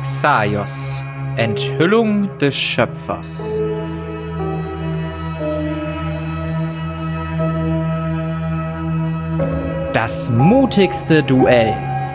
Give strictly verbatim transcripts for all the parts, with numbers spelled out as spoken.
Xaios, Enthüllung des Schöpfers. Das mutigste Duell.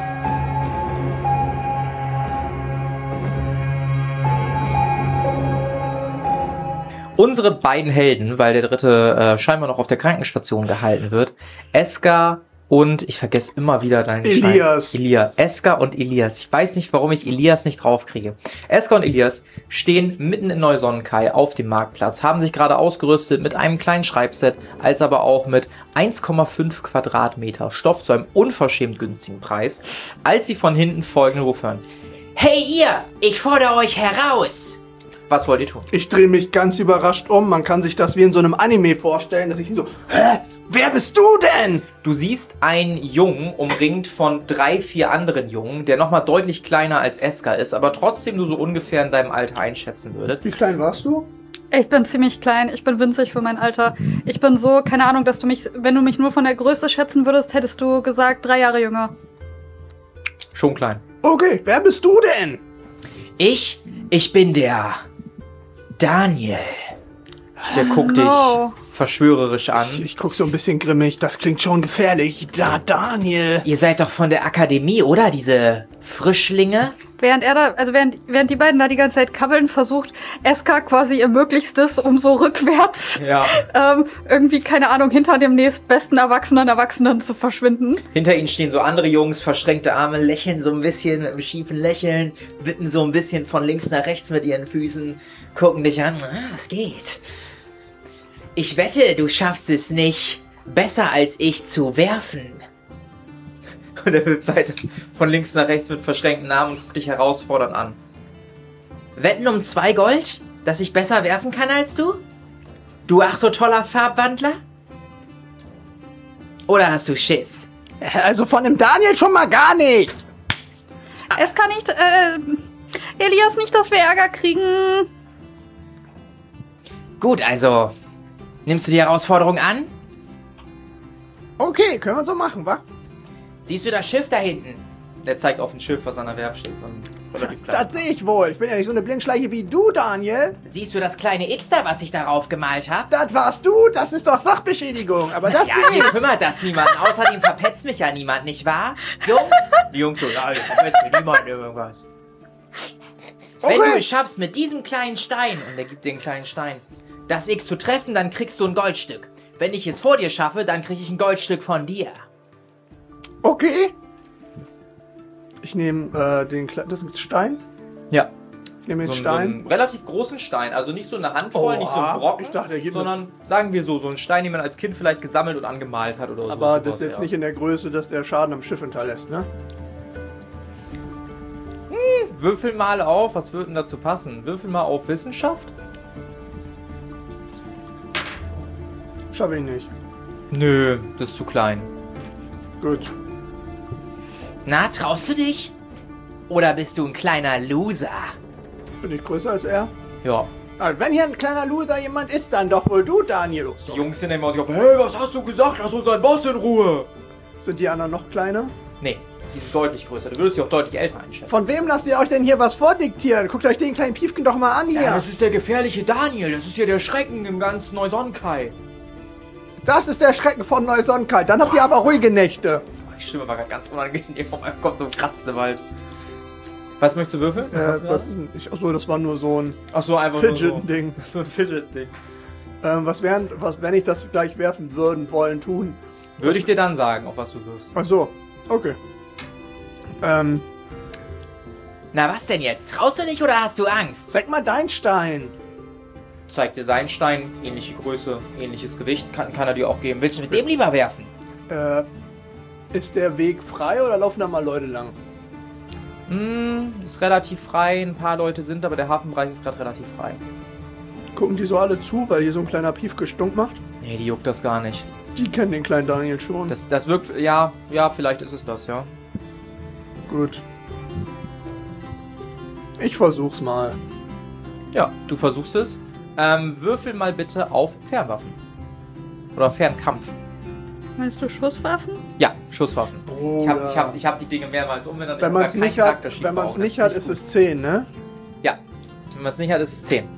Unsere beiden Helden, weil der dritte äh, scheinbar noch auf der Krankenstation gehalten wird, Eska und, ich vergesse immer wieder deinen Elias. Schein. Elias. Eska und Elias. Ich weiß nicht, warum ich Elias nicht draufkriege. Eska und Elias stehen mitten in Neusonnenkai auf dem Marktplatz, haben sich gerade ausgerüstet mit einem kleinen Schreibset, als aber auch mit eins Komma fünf Quadratmeter Stoff zu einem unverschämt günstigen Preis, als sie von hinten folgenden Ruf hören. Hey ihr, ich fordere euch heraus! Was wollt ihr tun? Ich drehe mich ganz überrascht um. Man kann sich das wie in so einem Anime vorstellen, dass ich so, hä? Wer bist du denn? Du siehst einen Jungen, umringt von drei, vier anderen Jungen, der nochmal deutlich kleiner als Eska ist, aber trotzdem nur so ungefähr in deinem Alter einschätzen würdet. Wie klein warst du? Ich bin ziemlich klein, ich bin winzig für mein Alter. Ich bin so, keine Ahnung, dass du mich, wenn du mich nur von der Größe schätzen würdest, hättest du gesagt, drei Jahre jünger. Schon klein. Okay, wer bist du denn? Ich? Ich bin der Daniel. Der guckt No. dich verschwörerisch an. Ich, ich guck so ein bisschen grimmig, das klingt schon gefährlich. Da, Daniel. Ihr seid doch von der Akademie, oder? Diese Frischlinge? Während er da, also während, während die beiden da die ganze Zeit kabbeln, versucht Eska quasi ihr Möglichstes, um so rückwärts Ja. ähm, irgendwie, keine Ahnung, hinter dem nächstbesten erwachsenen Erwachsenen zu verschwinden. Hinter ihnen stehen so andere Jungs, verschränkte Arme, lächeln so ein bisschen mit einem schiefen Lächeln, wippen so ein bisschen von links nach rechts mit ihren Füßen, gucken dich an. Ah, was geht? Ich wette, du schaffst es nicht, besser als ich zu werfen. Und er wird weiter von links nach rechts mit verschränkten Armen und guckt dich herausfordernd an. Wetten um zwei Gold, dass ich besser werfen kann als du? Du ach so toller Farbwandler? Oder hast du Schiss? Also von dem Daniel schon mal gar nicht. Eska nicht, äh, Elias nicht, dass wir Ärger kriegen. Gut, also, nimmst du die Herausforderung an? Okay, können wir so machen, wa? Siehst du das Schiff da hinten? Der zeigt auf ein Schiff, was an der Werft steht. So ein relativ kleines. Das sehe ich wohl. Ich bin ja nicht so eine Blindschleiche wie du, Daniel. Siehst du das kleine X da, was ich darauf gemalt habe? Das warst du. Das ist doch Sachbeschädigung. Aber das Ja, sehe hier ich. kümmert das niemand. Außerdem verpetzt mich ja niemand, nicht wahr? Jungs? Die Jungs so, ja, hier verpetzt mir niemand irgendwas. Wenn Okay. du es schaffst, mit diesem kleinen Stein, und er gibt dir einen kleinen Stein, das X zu treffen, dann kriegst du ein Goldstück. Wenn ich es vor dir schaffe, dann krieg ich ein Goldstück von dir. Okay. Ich nehme äh, den Kle das ist ein Stein. Ja. Ich nehme den So, einen- so Stein. einen relativ großen Stein, also nicht so eine Handvoll, Oh, nicht so ein Brocken, ich dachte, er geht sondern sagen wir so, so ein Stein, den man als Kind vielleicht gesammelt und angemalt hat oder so. Aber sowas, das ist jetzt ja. nicht in der Größe, dass der Schaden am Schiff hinterlässt, ne? Würfel mal auf, was würde denn dazu passen? Würfel mal auf Wissenschaft? Schaffe ich nicht. Nö, das ist zu klein. Gut. Na, traust du dich? Oder bist du ein kleiner Loser? Bin ich größer als er? Ja. Also wenn hier ein kleiner Loser jemand ist, dann doch wohl du, Daniel. Die Jungs sind immer so auf, hey, was hast du gesagt? Lass unseren Boss in Ruhe. Sind die anderen noch kleiner? Nee, die sind deutlich größer. Du würdest die auch deutlich älter einschätzen. Von wem lasst ihr euch denn hier was vordiktieren? Guckt euch den kleinen Piefken doch mal an hier. Ja, das ist der gefährliche Daniel. Das ist hier der Schrecken im ganzen Neusonnenkai. Das ist der Schrecken von Neusonnenkai. Dann habt ihr aber ruhige Nächte. Die Stimme war gerade ganz unangenehm. Auf einmal kommt so ein kratzender Wald. Was möchtest du würfeln? Was Äh, hast du was da? ist denn? Ich, achso, das war nur so ein Ach so, einfach nur so. Fidget-Ding. So ein Fidget-Ding. Ähm, was wären, was, wenn ich das gleich werfen würden, wollen, tun? Würde ich dir dann sagen, auf was du wirfst. Ach so, okay. Ähm, Na, was denn jetzt? Traust du nicht oder hast du Angst? zeig mal deinen Stein. Zeigt dir seinen Stein, ähnliche Größe, ähnliches Gewicht, kann, kann er dir auch geben. Willst du mit dem lieber werfen? Äh, ist der Weg frei oder laufen da mal Leute lang? Hm, ist relativ frei, ein paar Leute sind, aber der Hafenbereich ist gerade relativ frei. Gucken die so alle zu, weil hier so ein kleiner Pief gestunk macht? Nee, die juckt das gar nicht. Die kennen den kleinen Daniel schon. Das, das wirkt, ja, ja, vielleicht ist es das, ja. Gut. Ich versuch's mal. Ja, du versuchst es. Ähm, würfel mal bitte auf Fernwaffen. Oder Fernkampf. Meinst du Schusswaffen? Ja, Schusswaffen. Oh, ich habe ja. ich hab, ich hab die Dinge mehrmals um, wenn dann Wenn man es keinen nicht hat, Charaktersheet wenn man's brauche. nicht Das hat, ist ist es zehn, ne? Ja, wenn man es nicht hat, ist es zehn.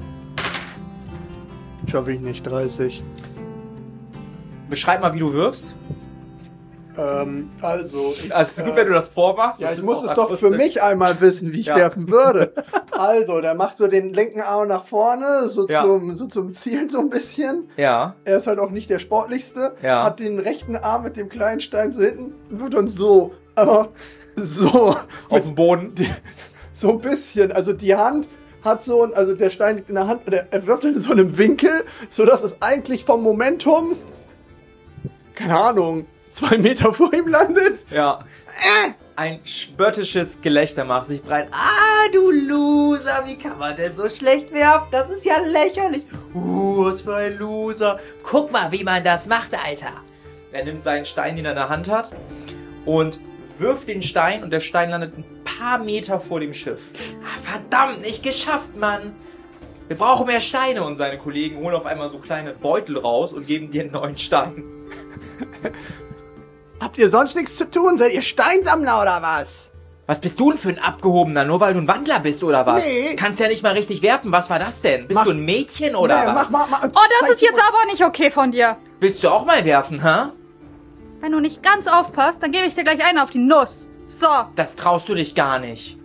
Schaffe ich nicht, dreißig. Beschreib mal, wie du wirfst. Ähm, also. Ich, Also es ist gut, wenn du das vormachst. Ja, Das ich ist muss auch es doch für akustisch. mich einmal wissen, wie ich Ja. werfen würde. Also, der macht so den linken Arm nach vorne, so, Ja. zum, so zum Ziel so ein bisschen. Ja, Er ist halt auch nicht der sportlichste. Ja. Hat den rechten Arm mit dem kleinen Stein so hinten, wird uns so, aber so, auf dem Boden. so ein bisschen. Also die Hand hat so ein, also der Stein liegt in der Hand, der, er wirft in so einem Winkel, sodass es eigentlich vom Momentum, keine Ahnung, zwei Meter vor ihm landet. Ja. Ein spöttisches Gelächter macht sich breit. Ah, du Loser, wie kann man denn so schlecht werfen? Das ist ja lächerlich. Uh, was für ein Loser. Guck mal, wie man das macht, Alter. Er nimmt seinen Stein, den er in der Hand hat, und wirft den Stein, und der Stein landet ein paar Meter vor dem Schiff. Ah, verdammt, nicht geschafft, Mann. Wir brauchen mehr Steine. Und seine Kollegen holen auf einmal so kleine Beutel raus und geben dir einen neuen Stein. Habt ihr sonst nichts zu tun? Seid ihr Steinsammler oder was? Was bist du denn für ein Abgehobener? Nur weil du ein Wandler bist oder was? Nee. Kannst ja nicht mal richtig werfen. Was war das denn? Bist Mach- du ein Mädchen oder Nee, was? mach, mach, mach, Oh, das ist jetzt aber nicht okay von dir. Willst du auch mal werfen, hä? Wenn du nicht ganz aufpasst, dann gebe ich dir gleich einen auf die Nuss. So. Das traust du dich gar nicht.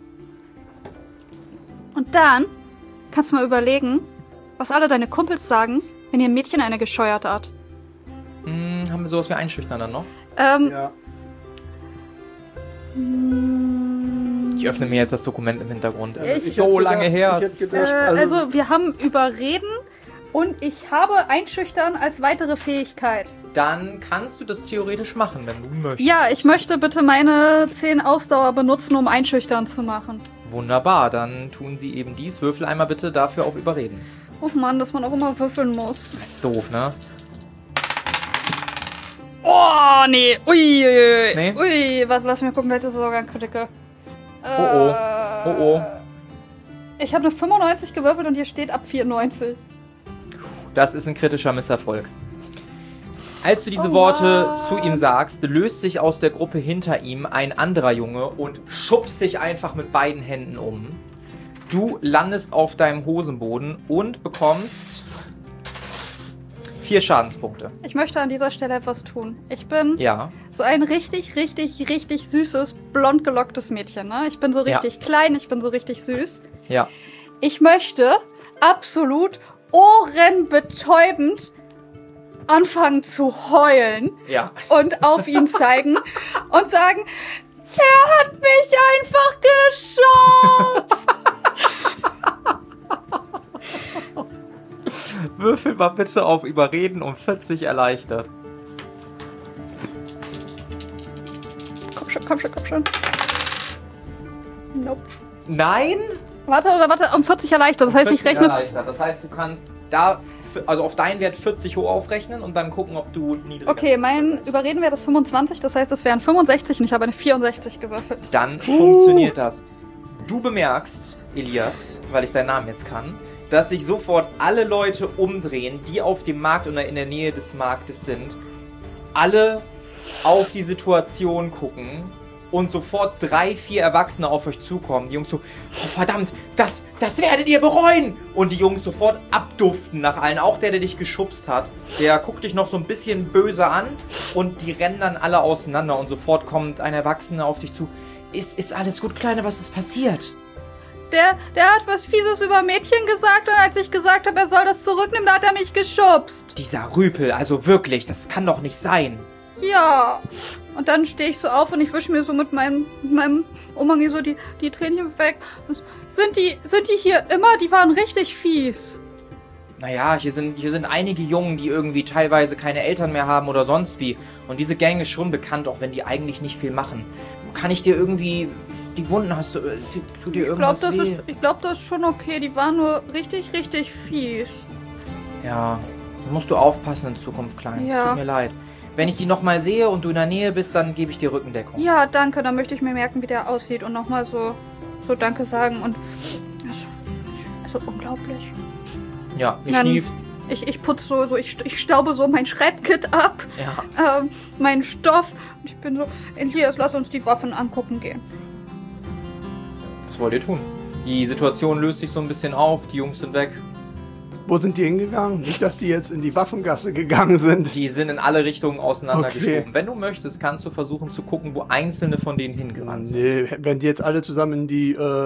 Und dann kannst du mal überlegen, was alle deine Kumpels sagen, wenn ihr Mädchen eine gescheuert hat. Hm, haben wir sowas wie Einschüchtern dann noch? Ähm, Ja. mm, Ich öffne mir jetzt das Dokument im Hintergrund. Es Also ist ich so hätte lange gedacht- her. ich Es hätte ist- gedacht- äh, also- also wir haben Überreden und ich habe Einschüchtern als weitere Fähigkeit. Dann kannst du das theoretisch machen, wenn du möchtest. Ja, ich möchte bitte meine zehn Ausdauer benutzen, um Einschüchtern zu machen. Wunderbar, dann tun sie eben dies. Würfel einmal bitte dafür auf Überreden. Oh Mann, dass man auch immer würfeln muss. Das ist doof, ne? Oh, nee. Ui, ui, ui. Nee? Ui, was, lass mich gucken, vielleicht ist es sogar ein Critical. Oh, oh. Oh, oh. Ich habe eine fünfundneunzig gewürfelt und hier steht ab vierundneunzig. Das ist ein kritischer Misserfolg. Als du diese Oh Worte Mann. zu ihm sagst, löst sich aus der Gruppe hinter ihm ein anderer Junge und schubst dich einfach mit beiden Händen um. Du landest auf deinem Hosenboden und bekommst vier Schadenspunkte. Ich möchte an dieser Stelle etwas tun. Ich bin Ja. so ein richtig, richtig, richtig süßes, blond gelocktes Mädchen. Ne? Ich bin so richtig klein, ich bin so richtig süß. Ja. Ich möchte absolut ohrenbetäubend anfangen zu heulen Ja. und auf ihn zeigen und sagen, er hat mich einfach geschubst. Würfel mal bitte auf Überreden um vierzig erleichtert. Komm schon, komm schon, komm schon. Nope. Nein? Warte, oder warte, um vierzig erleichtert. Das heißt, ich vierzig rechne... erleichtert. Das heißt, du kannst da, also auf deinen Wert vierzig hoch aufrechnen und dann gucken, ob du niedriger Okay, bist. mein Überredenwert ist fünfundzwanzig, das heißt, es wären fünfundsechzig und ich habe eine vierundsechzig gewürfelt. Dann funktioniert das. Du bemerkst, Elias, weil ich deinen Namen jetzt kann, dass sich sofort alle Leute umdrehen, die auf dem Markt oder in der Nähe des Marktes sind, alle auf die Situation gucken und sofort drei, vier Erwachsene auf euch zukommen. Die Jungs so, oh verdammt, das, das werdet ihr bereuen! Und die Jungs sofort abduften nach allen. Auch der, der dich geschubst hat, der guckt dich noch so ein bisschen böse an und die rennen dann alle auseinander und sofort kommt ein Erwachsener auf dich zu. Ist, ist alles gut, Kleine? Was ist passiert? Der, der hat was Fieses über Mädchen gesagt und als ich gesagt habe, er soll das zurücknehmen, da hat er mich geschubst. Dieser Rüpel, also wirklich, das kann doch nicht sein. Ja. Und dann stehe ich so auf und ich wische mir so mit meinem, mit meinem Umhang so die, die Tränchen weg. Sind die, sind die hier immer? Die waren richtig fies. Naja, hier sind, hier sind einige Jungen, die irgendwie teilweise keine Eltern mehr haben oder sonst wie. Und diese Gang ist schon bekannt, auch wenn die eigentlich nicht viel machen. Kann ich dir irgendwie... Die Wunden hast du... äh, Tut dir Ich glaube, irgendwas das, weh? ist- ich glaub, das ist schon okay. Die waren nur richtig, richtig fies. Ja, da musst du aufpassen in Zukunft, Klein. Es Ja. tut mir leid. Wenn ich die nochmal sehe und du in der Nähe bist, dann gebe ich dir Rückendeckung. Ja, danke. Dann möchte ich mir merken, wie der aussieht und nochmal so, so Danke sagen. Und das ist also unglaublich. Ja, ihr Dann- schnieft. Ich, ich putze so, so ich, ich staube so mein Schreibkit ab, Ja. ähm, meinen Stoff. Und ich bin so, Elias, lass uns die Waffen angucken gehen. Was wollt ihr tun? Die Situation löst sich so ein bisschen auf, die Jungs sind weg. Wo sind die hingegangen? Nicht, dass die jetzt in die Waffengasse gegangen sind. Die sind in alle Richtungen auseinandergeschoben. Okay. Wenn du möchtest, kannst du versuchen zu gucken, wo einzelne von denen hingerannt sind. Nee, wenn die jetzt alle zusammen in die, äh,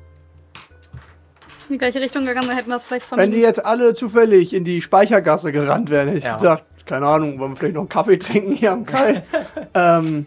In die gleiche Richtung gegangen, dann hätten wir es vielleicht von wenn die jetzt alle zufällig in die Speichergasse gerannt wären, hätte ich Ja. gesagt, keine Ahnung, wollen wir vielleicht noch einen Kaffee trinken hier am Kai? ähm,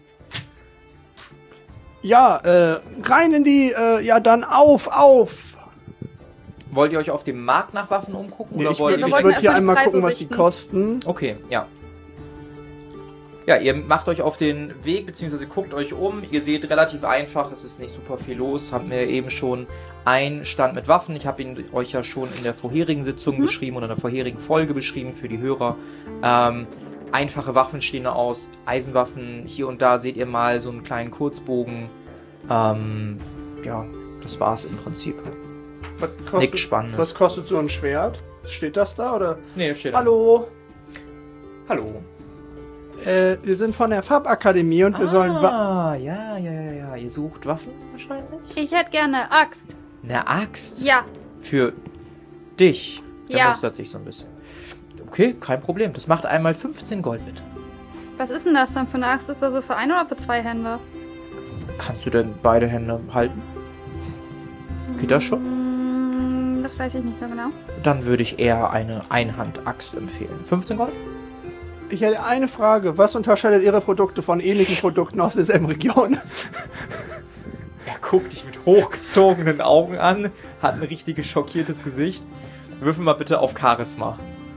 ja, äh, rein in die, äh, ja dann auf, auf! Wollt ihr euch auf dem Markt nach Waffen umgucken? Nee, oder ich wollt wir ich ihr... wollten würde hier erstmal die einmal Preise gucken, was die sichten. kosten. Okay, ja. Ja, ihr macht euch auf den Weg, beziehungsweise guckt euch um. Ihr seht relativ einfach, es ist nicht super viel los. Haben wir eben schon einen Stand mit Waffen. Ich habe ihn euch ja schon in der vorherigen Sitzung Mhm. beschrieben oder in der vorherigen Folge beschrieben für die Hörer. Ähm, einfache Waffen stehen da aus. Eisenwaffen, hier und da seht ihr mal so einen kleinen Kurzbogen. Ähm, ja, das war's im Prinzip. Was Nichts kostet, Spannendes. was kostet so ein Schwert? Steht das da oder? Nee, steht da. Hallo, Hallo. äh, wir sind von der Farbakademie und wir sollen Wa Ah, ja, ja, ja, ja. Ihr sucht Waffen wahrscheinlich? Ich hätte gerne Axt. Eine Axt? Ja. Für dich. Der Ja. mustert sich so ein bisschen. Okay, kein Problem. Das macht einmal fünfzehn Gold, bitte. Was ist denn das dann für eine Axt? Ist das so für ein oder für zwei Hände? Kannst du denn beide Hände halten? Geht das schon? Mm, Das weiß ich nicht so genau. Dann würde ich eher eine Einhand-Axt empfehlen. fünfzehn Gold? Ich hätte eine Frage. Was unterscheidet Ihre Produkte von ähnlichen Produkten aus derselben Region? Er guckt dich mit hochgezogenen Augen an, hat ein richtig schockiertes Gesicht. Würfel mal bitte auf Charisma.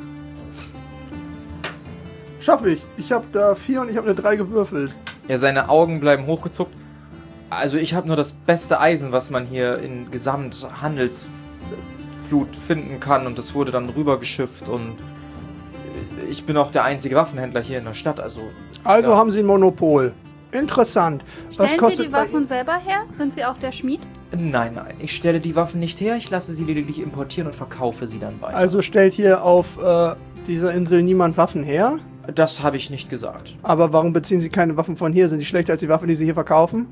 Schaffe ich. Ich habe da vier und ich habe eine drei gewürfelt. Ja, seine Augen bleiben hochgezuckt. Also ich habe nur das beste Eisen, was man hier in Gesamthandelsflut finden kann. Und das wurde dann rübergeschifft. Und ich bin auch der einzige Waffenhändler hier in der Stadt. Also, Also ja. haben Sie ein Monopol. Interessant. Was Stellen kostet Sie die bei Waffen Ihnen? selber her? Sind Sie auch der Schmied? Nein, nein. Ich stelle die Waffen nicht her. Ich lasse sie lediglich importieren und verkaufe sie dann weiter. Also stellt hier auf äh, dieser Insel niemand Waffen her? Das habe ich nicht gesagt. Aber warum beziehen Sie keine Waffen von hier? Sind die schlechter als die Waffen, die Sie hier verkaufen?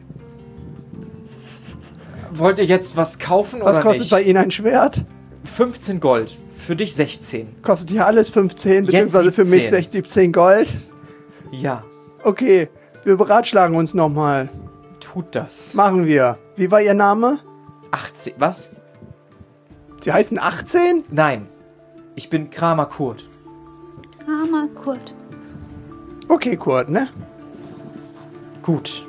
Wollt ihr jetzt was kaufen Was oder kostet nicht? bei Ihnen ein Schwert? fünfzehn Gold. Für dich sechzehn. Kostet hier alles fünfzehn, Jetzt beziehungsweise für mich siebzehn. siebzehn Gold? Ja, Okay, wir beratschlagen uns nochmal. tut das. Machen wir. Wie war Ihr Name? achtzehn. Was? Sie heißen achtzehn? Nein. Ich bin Kramer Kurt. Armer Kurt. Okay, Kurt, ne? Gut.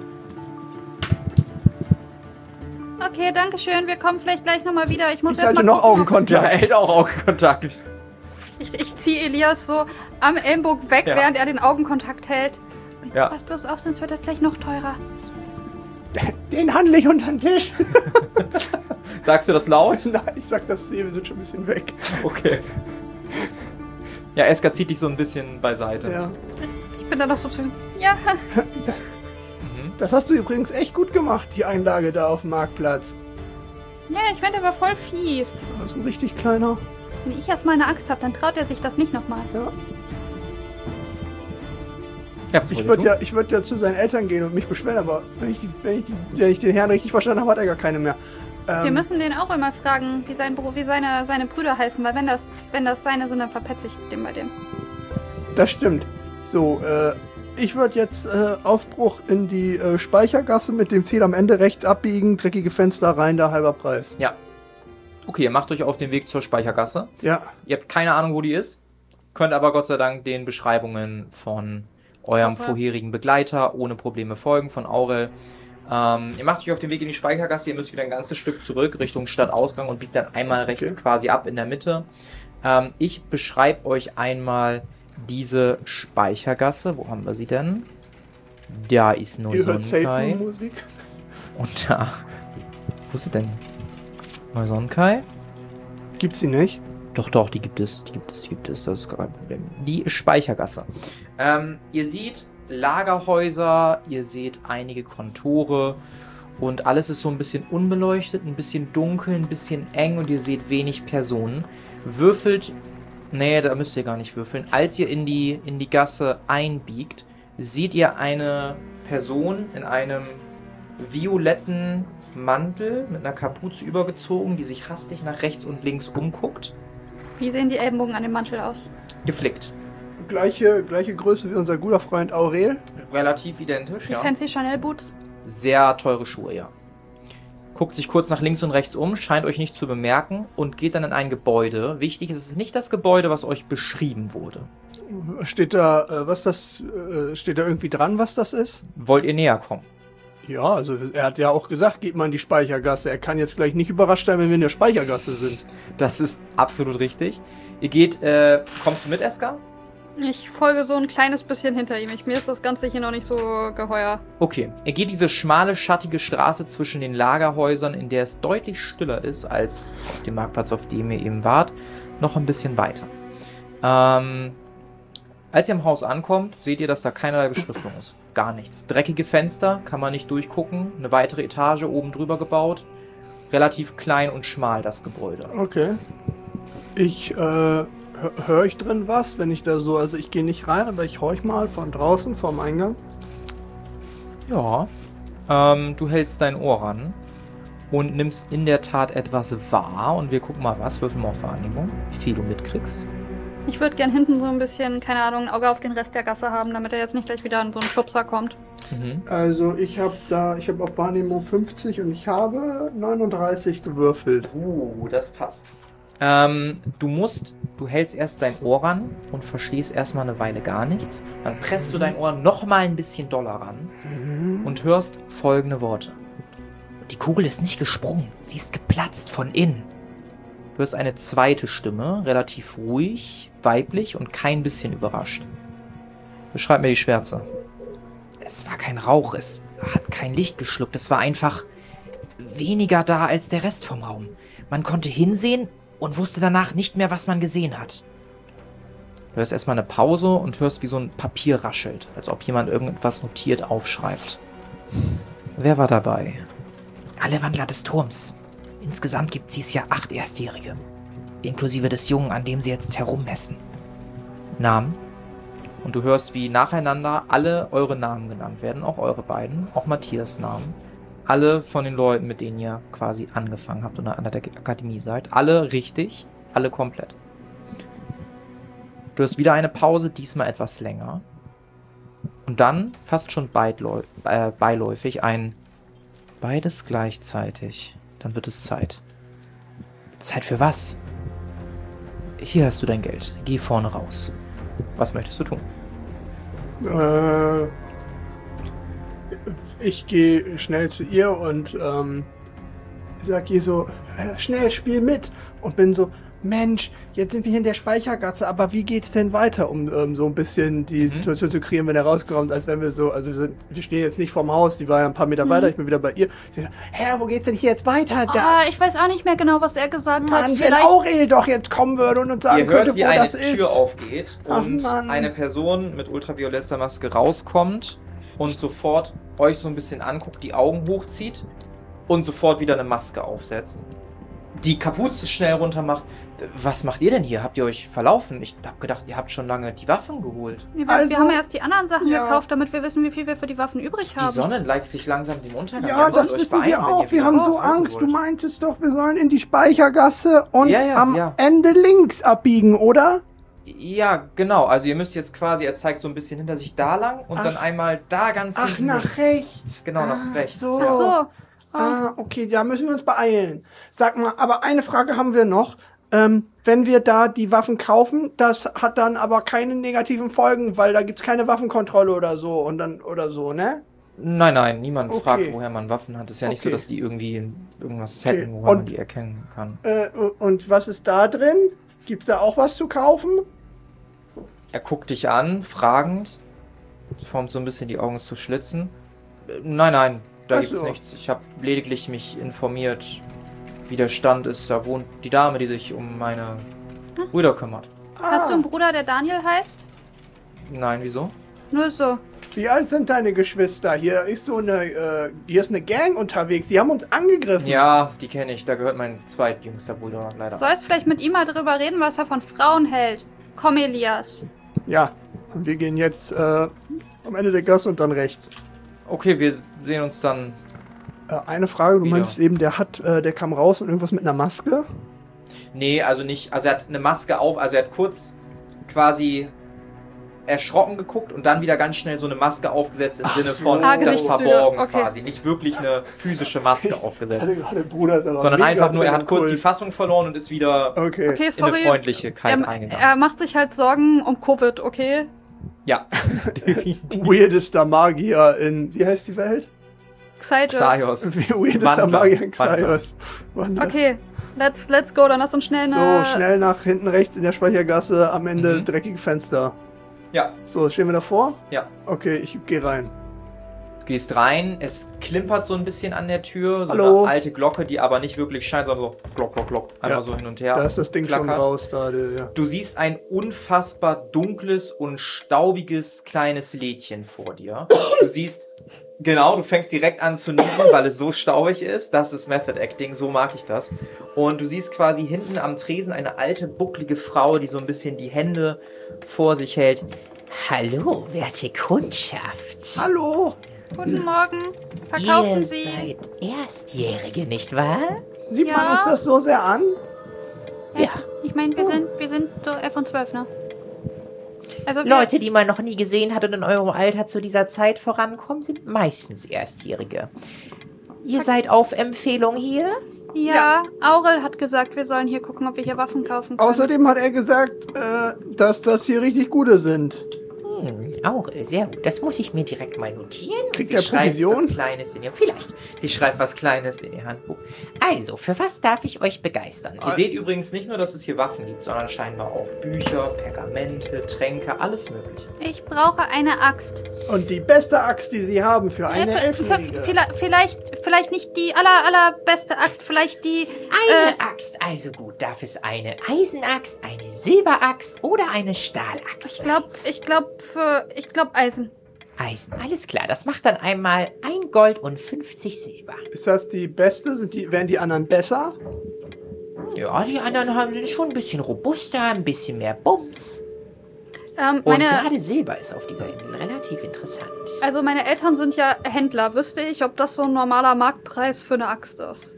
Okay, danke schön. Wir kommen vielleicht gleich nochmal wieder. Ich muss Ich erst halte mal noch gucken. Ja, Augenkontakt. er hält auch Augenkontakt. Ich, ich ziehe Elias so am Ellenbogen weg, Ja. während er den Augenkontakt hält. Bitte Ja. pass bloß auf, sonst wird das gleich noch teurer. Den handle ich unter den Tisch. Sagst du das laut? Nein, ich sag das, wir sind schon ein bisschen weg. Okay. Ja, Eska zieht dich so ein bisschen beiseite. Ja. Ich bin da noch so zu. Ja, Das hast du übrigens echt gut gemacht, die Einlage da auf dem Marktplatz. ja, ich meine, der war voll fies. Das ist ein richtig kleiner. Wenn ich erstmal eine Axt habe, dann traut er sich das nicht nochmal. Ja. Ja, was Ich wollt ihr würde tun? ja, ich würd ja zu seinen Eltern gehen und mich beschweren, aber wenn ich, die, wenn ich, die, wenn ich den Herrn richtig verstanden habe, hat er gar keine mehr. Ähm, Wir müssen den auch immer fragen, wie, sein, Bro- wie seine, seine Brüder heißen, weil wenn das, wenn das seine sind, dann verpetze ich den bei dem. Das stimmt. So, äh, ich würde jetzt äh, Aufbruch in die äh, Speichergasse mit dem Ziel am Ende rechts abbiegen, dreckige Fenster rein, da halber Preis. Ja. Okay, ihr macht euch auf den Weg zur Speichergasse. Ja. Ihr habt keine Ahnung, wo die ist. Könnt aber Gott sei Dank den Beschreibungen von eurem Okay. vorherigen Begleiter ohne Probleme folgen, von Aurel. Ähm, ihr macht euch auf den Weg in die Speichergasse. Ihr müsst wieder ein ganzes Stück zurück Richtung Stadtausgang und biegt dann einmal rechts Okay. quasi ab in der Mitte. Ähm, ich beschreibe euch einmal diese Speichergasse. Wo haben wir sie denn? Da ist Ihr hört Neusonkai. Safe-Musik. Und da... Wo ist sie denn? Neusonkai? Gibt's sie nicht? Doch, doch, die gibt es, die gibt es, die gibt es, das ist gar kein Problem. Die Speichergasse. Ähm, ihr seht Lagerhäuser, ihr seht einige Kontore und alles ist so ein bisschen unbeleuchtet, ein bisschen dunkel, ein bisschen eng und ihr seht wenig Personen. Würfelt Nee, da müsst ihr gar nicht würfeln. Als ihr in die, in die Gasse einbiegt, seht ihr eine Person in einem violetten Mantel mit einer Kapuze übergezogen, die sich hastig nach rechts und links umguckt. Wie sehen die Ellenbogen an dem Mantel aus? Geflickt. Gleiche, gleiche Größe wie unser guter Freund Aurel. Relativ identisch, Die ja. fancy Chanel Boots? Sehr teure Schuhe, ja. Guckt sich kurz nach links und rechts um, scheint euch nicht zu bemerken und geht dann in ein Gebäude. Wichtig ist, es ist nicht das Gebäude, was euch beschrieben wurde. Steht da, äh, was das, äh, steht da irgendwie dran, was das ist? Wollt ihr näher kommen? Ja, also er hat ja auch gesagt, geht mal in die Speichergasse. Er kann jetzt gleich nicht überrascht sein, wenn wir in der Speichergasse sind. Das ist absolut richtig. Ihr geht, äh, kommst du mit, Eska? Ich folge so ein kleines bisschen hinter ihm. Ich, mir ist das Ganze hier noch nicht so geheuer. Okay, ihr geht diese schmale, schattige Straße zwischen den Lagerhäusern, in der es deutlich stiller ist als auf dem Marktplatz, auf dem ihr eben wart, noch ein bisschen weiter. Ähm, als ihr am Haus ankommt, seht ihr, dass da keinerlei Beschriftung ist. Gar nichts. Dreckige Fenster, kann man nicht durchgucken. Eine weitere Etage oben drüber gebaut. Relativ klein und schmal, das Gebäude. Okay. Ich, äh, höre ich drin was, wenn ich da so, also ich gehe nicht rein, aber ich horch mal von draußen, vom Eingang. Ja. Ähm, du hältst dein Ohr ran und nimmst in der Tat etwas wahr. Und wir gucken mal was. Würfel mal auf Wahrnehmung, wie viel du mitkriegst. Ich würde gern hinten so ein bisschen, keine Ahnung, ein Auge auf den Rest der Gasse haben, damit er jetzt nicht gleich wieder in so einen Schubser kommt. Mhm. Also ich habe da, ich habe auf Wahrnehmung fünfzig und ich habe neununddreißig gewürfelt. Uh, das passt. Ähm, du musst, du hältst erst dein Ohr ran und verstehst erstmal eine Weile gar nichts. Dann presst du dein Ohr nochmal ein bisschen doller ran und hörst folgende Worte. Die Kugel ist nicht gesprungen, sie ist geplatzt von innen. Du hörst eine zweite Stimme, relativ ruhig, weiblich und kein bisschen überrascht. Beschreib mir die Schwärze. Es war kein Rauch, es hat kein Licht geschluckt, es war einfach weniger da als der Rest vom Raum. Man konnte hinsehen und wusste danach nicht mehr, was man gesehen hat. Du hörst erstmal eine Pause und hörst, wie so ein Papier raschelt, als ob jemand irgendetwas notiert aufschreibt. Wer war dabei? Alle Wandler des Turms. Insgesamt gibt es dieses Jahr acht Erstjährige. Inklusive des Jungen, an dem sie jetzt herummessen. Namen. Und du hörst, wie nacheinander alle eure Namen genannt werden. Auch eure beiden. Auch Matthias' Namen. Alle von den Leuten, mit denen ihr quasi angefangen habt und an der Akademie seid. Alle richtig. Alle komplett. Du hast wieder eine Pause, diesmal etwas länger. Und dann, fast schon beidläu- äh, beiläufig, ein beides gleichzeitig. Dann wird es Zeit. Zeit für was? Hier hast du dein Geld. Geh vorne raus. Was möchtest du tun? Äh, ich gehe schnell zu ihr und ähm, sag ihr so, äh, schnell, spiel mit. Und bin so, Mensch, jetzt sind wir hier in der Speichergasse, aber wie geht's denn weiter, um ähm, so ein bisschen die Mhm. Situation zu kreieren, wenn er rauskommt, als wenn wir so, also wir, sind, wir stehen jetzt nicht vorm Haus, die war ja ein paar Meter Mhm. weiter, ich bin wieder bei ihr. Sie so, hä, wo geht's denn hier jetzt weiter? Da, Ah, ich weiß auch nicht mehr genau, was er gesagt hat. Mann, wenn Vielleicht. Aurel doch jetzt kommen würde und uns sagen Ihr hört, könnte, wie wo eine das Tür ist. aufgeht Ach, und Mann. eine Person mit ultravioletter Maske rauskommt und sofort euch so ein bisschen anguckt, die Augen hochzieht und sofort wieder eine Maske aufsetzt. Die Kapuze schnell runter macht. Was macht ihr denn hier? Habt ihr euch verlaufen? Ich hab gedacht, ihr habt schon lange die Waffen geholt. Wir, Also- wir haben ja erst die anderen Sachen Ja. gekauft, damit wir wissen, wie viel wir für die Waffen übrig Die haben. Sonne neigt sich langsam dem Untergang. Ja, Ihr müsst das euch wissen beeilen, wir wenn auch. ihr Wir wieder haben nach so Hause Angst. Du wollt. meintest doch, wir sollen in die Speichergasse und Ja, ja, am ja. Ende links abbiegen, oder? Ja, genau. Also ihr müsst jetzt quasi, er zeigt so ein bisschen hinter sich da lang und Ach. dann einmal da ganz Ach, hinten nach links. rechts. Genau, nach Ach rechts, So. ja. Ach so. Ah, okay, da müssen wir uns beeilen. Sag mal, aber eine Frage haben wir noch. Ähm, wenn wir da die Waffen kaufen, das hat dann aber keine negativen Folgen, weil da gibt's keine Waffenkontrolle oder so und dann oder so, ne? Nein, nein, niemand Okay. fragt, woher man Waffen hat. Es ist ja nicht so, Okay. dass die irgendwie irgendwas Okay. hätten, woran man Und- die erkennen kann. Äh, und was ist da drin? Gibt's da auch was zu kaufen? Er guckt dich an, fragend, formt so ein bisschen die Augen zu schlitzen. Äh, Nein, nein, da Ach gibt's so. nichts. Ich habe lediglich mich informiert, wie der Stand ist. Da wohnt die Dame, die sich um meine Brüder kümmert. Hast du Ah. einen Bruder, der Daniel heißt? Nein, wieso? Nur so. Wie alt sind deine Geschwister? Hier ist so eine, äh, hier ist eine Gang unterwegs. Die haben uns angegriffen. Ja, die kenne ich. Da gehört mein zweitjüngster Bruder leider. Sollst vielleicht mit ihm mal drüber reden, was er von Frauen hält. Komm, Elias. Ja, und wir gehen jetzt äh, am Ende der Gasse und dann rechts. Okay, wir sehen uns dann. Äh, eine Frage, du Wieder. meinst eben, der hat, äh, der kam raus und irgendwas mit einer Maske? Nee, also nicht. Also er hat eine Maske auf. Also er hat kurz quasi erschrocken geguckt und dann wieder ganz schnell so eine Maske aufgesetzt im Ach Sinne so. von Ah, das Gesichtszüge. Verborgen Okay. quasi. Nicht wirklich eine physische Maske aufgesetzt. Also, der Bruder ist aber Sondern mega einfach nur, er hat kurz cool. die Fassung verloren und ist wieder Okay. Okay, in eine sorry. Freundlichkeit Er, eingegangen. er macht sich halt Sorgen um Covid, okay? Ja. Weirdester Magier in, wie heißt die Welt? Xylos. Xaios. Weirdester Wandler. Magier in Wandler. Xaios. Wandler. Okay, let's, let's go. Dann lass uns schnell eine... So, schnell nach hinten rechts in der Speichergasse, am Ende Mhm. dreckige Fenster. Ja, So, stehen wir davor? ja. Okay, ich gehe rein. Du gehst rein, es klimpert so ein bisschen an der Tür, so Hallo? eine alte Glocke, die aber nicht wirklich scheint, sondern so glock, glock, glock, einfach Ja. so hin und her. Da ist das Ding schon klackert. raus, da, der, ja. Du siehst ein unfassbar dunkles und staubiges kleines Lädchen vor dir. Du siehst, genau, du fängst direkt an zu niesen, weil es so staubig ist. Das ist Method Acting, so mag ich das. Und du siehst quasi hinten am Tresen eine alte, bucklige Frau, die so ein bisschen die Hände vor sich hält. Hallo, werte Kundschaft. Hallo! Guten Morgen. Verkaufen Ihr Sie... seid Erstjährige, nicht wahr? Sieht Ja. man uns das so sehr an? Ja. Ich meine, wir sind, wir sind so elf und zwölf, ne? Also wir, Leute, die man noch nie gesehen hat und in eurem Alter zu dieser Zeit vorankommen, sind meistens Erstjährige. Ihr seid auf Empfehlung hier? Ja, Aurel hat gesagt, wir sollen hier gucken, ob wir hier Waffen kaufen können. Außerdem hat er gesagt, äh, dass das hier richtig gute sind. Hm, auch sehr gut. Das muss ich mir direkt mal notieren. Kriegt Sie er schreibt Provision? was Kleines in ihr, vielleicht. Sie schreibt was Kleines in ihr Handbuch. Also, für was darf ich euch begeistern? Ihr Ah. seht übrigens nicht nur, dass es hier Waffen gibt, sondern scheinbar auch Bücher, Pergamente, Tränke, alles mögliche. Ich brauche eine Axt. Und die beste Axt, die sie haben für eine Äh, v- Elfjährige. v- vielleicht, vielleicht, vielleicht nicht die aller, allerbeste Axt, vielleicht die... Eine Äh, Axt, also gut. Darf es eine Eisenaxt, eine Silberaxt oder eine Stahlaxt Ich sein? glaube, ich glaube für... Ich glaube Eisen. Eisen, alles klar. Das macht dann einmal ein Gold und fünfzig Silber. Ist das die beste? Sind die, wären die anderen besser? Ja, die anderen haben sind schon ein bisschen robuster, ein bisschen mehr Bums. Ähm, Und meine, gerade Silber ist auf dieser Insel relativ interessant. also meine Eltern sind ja Händler. Wüsste ich, ob das so ein normaler Marktpreis für eine Axt ist?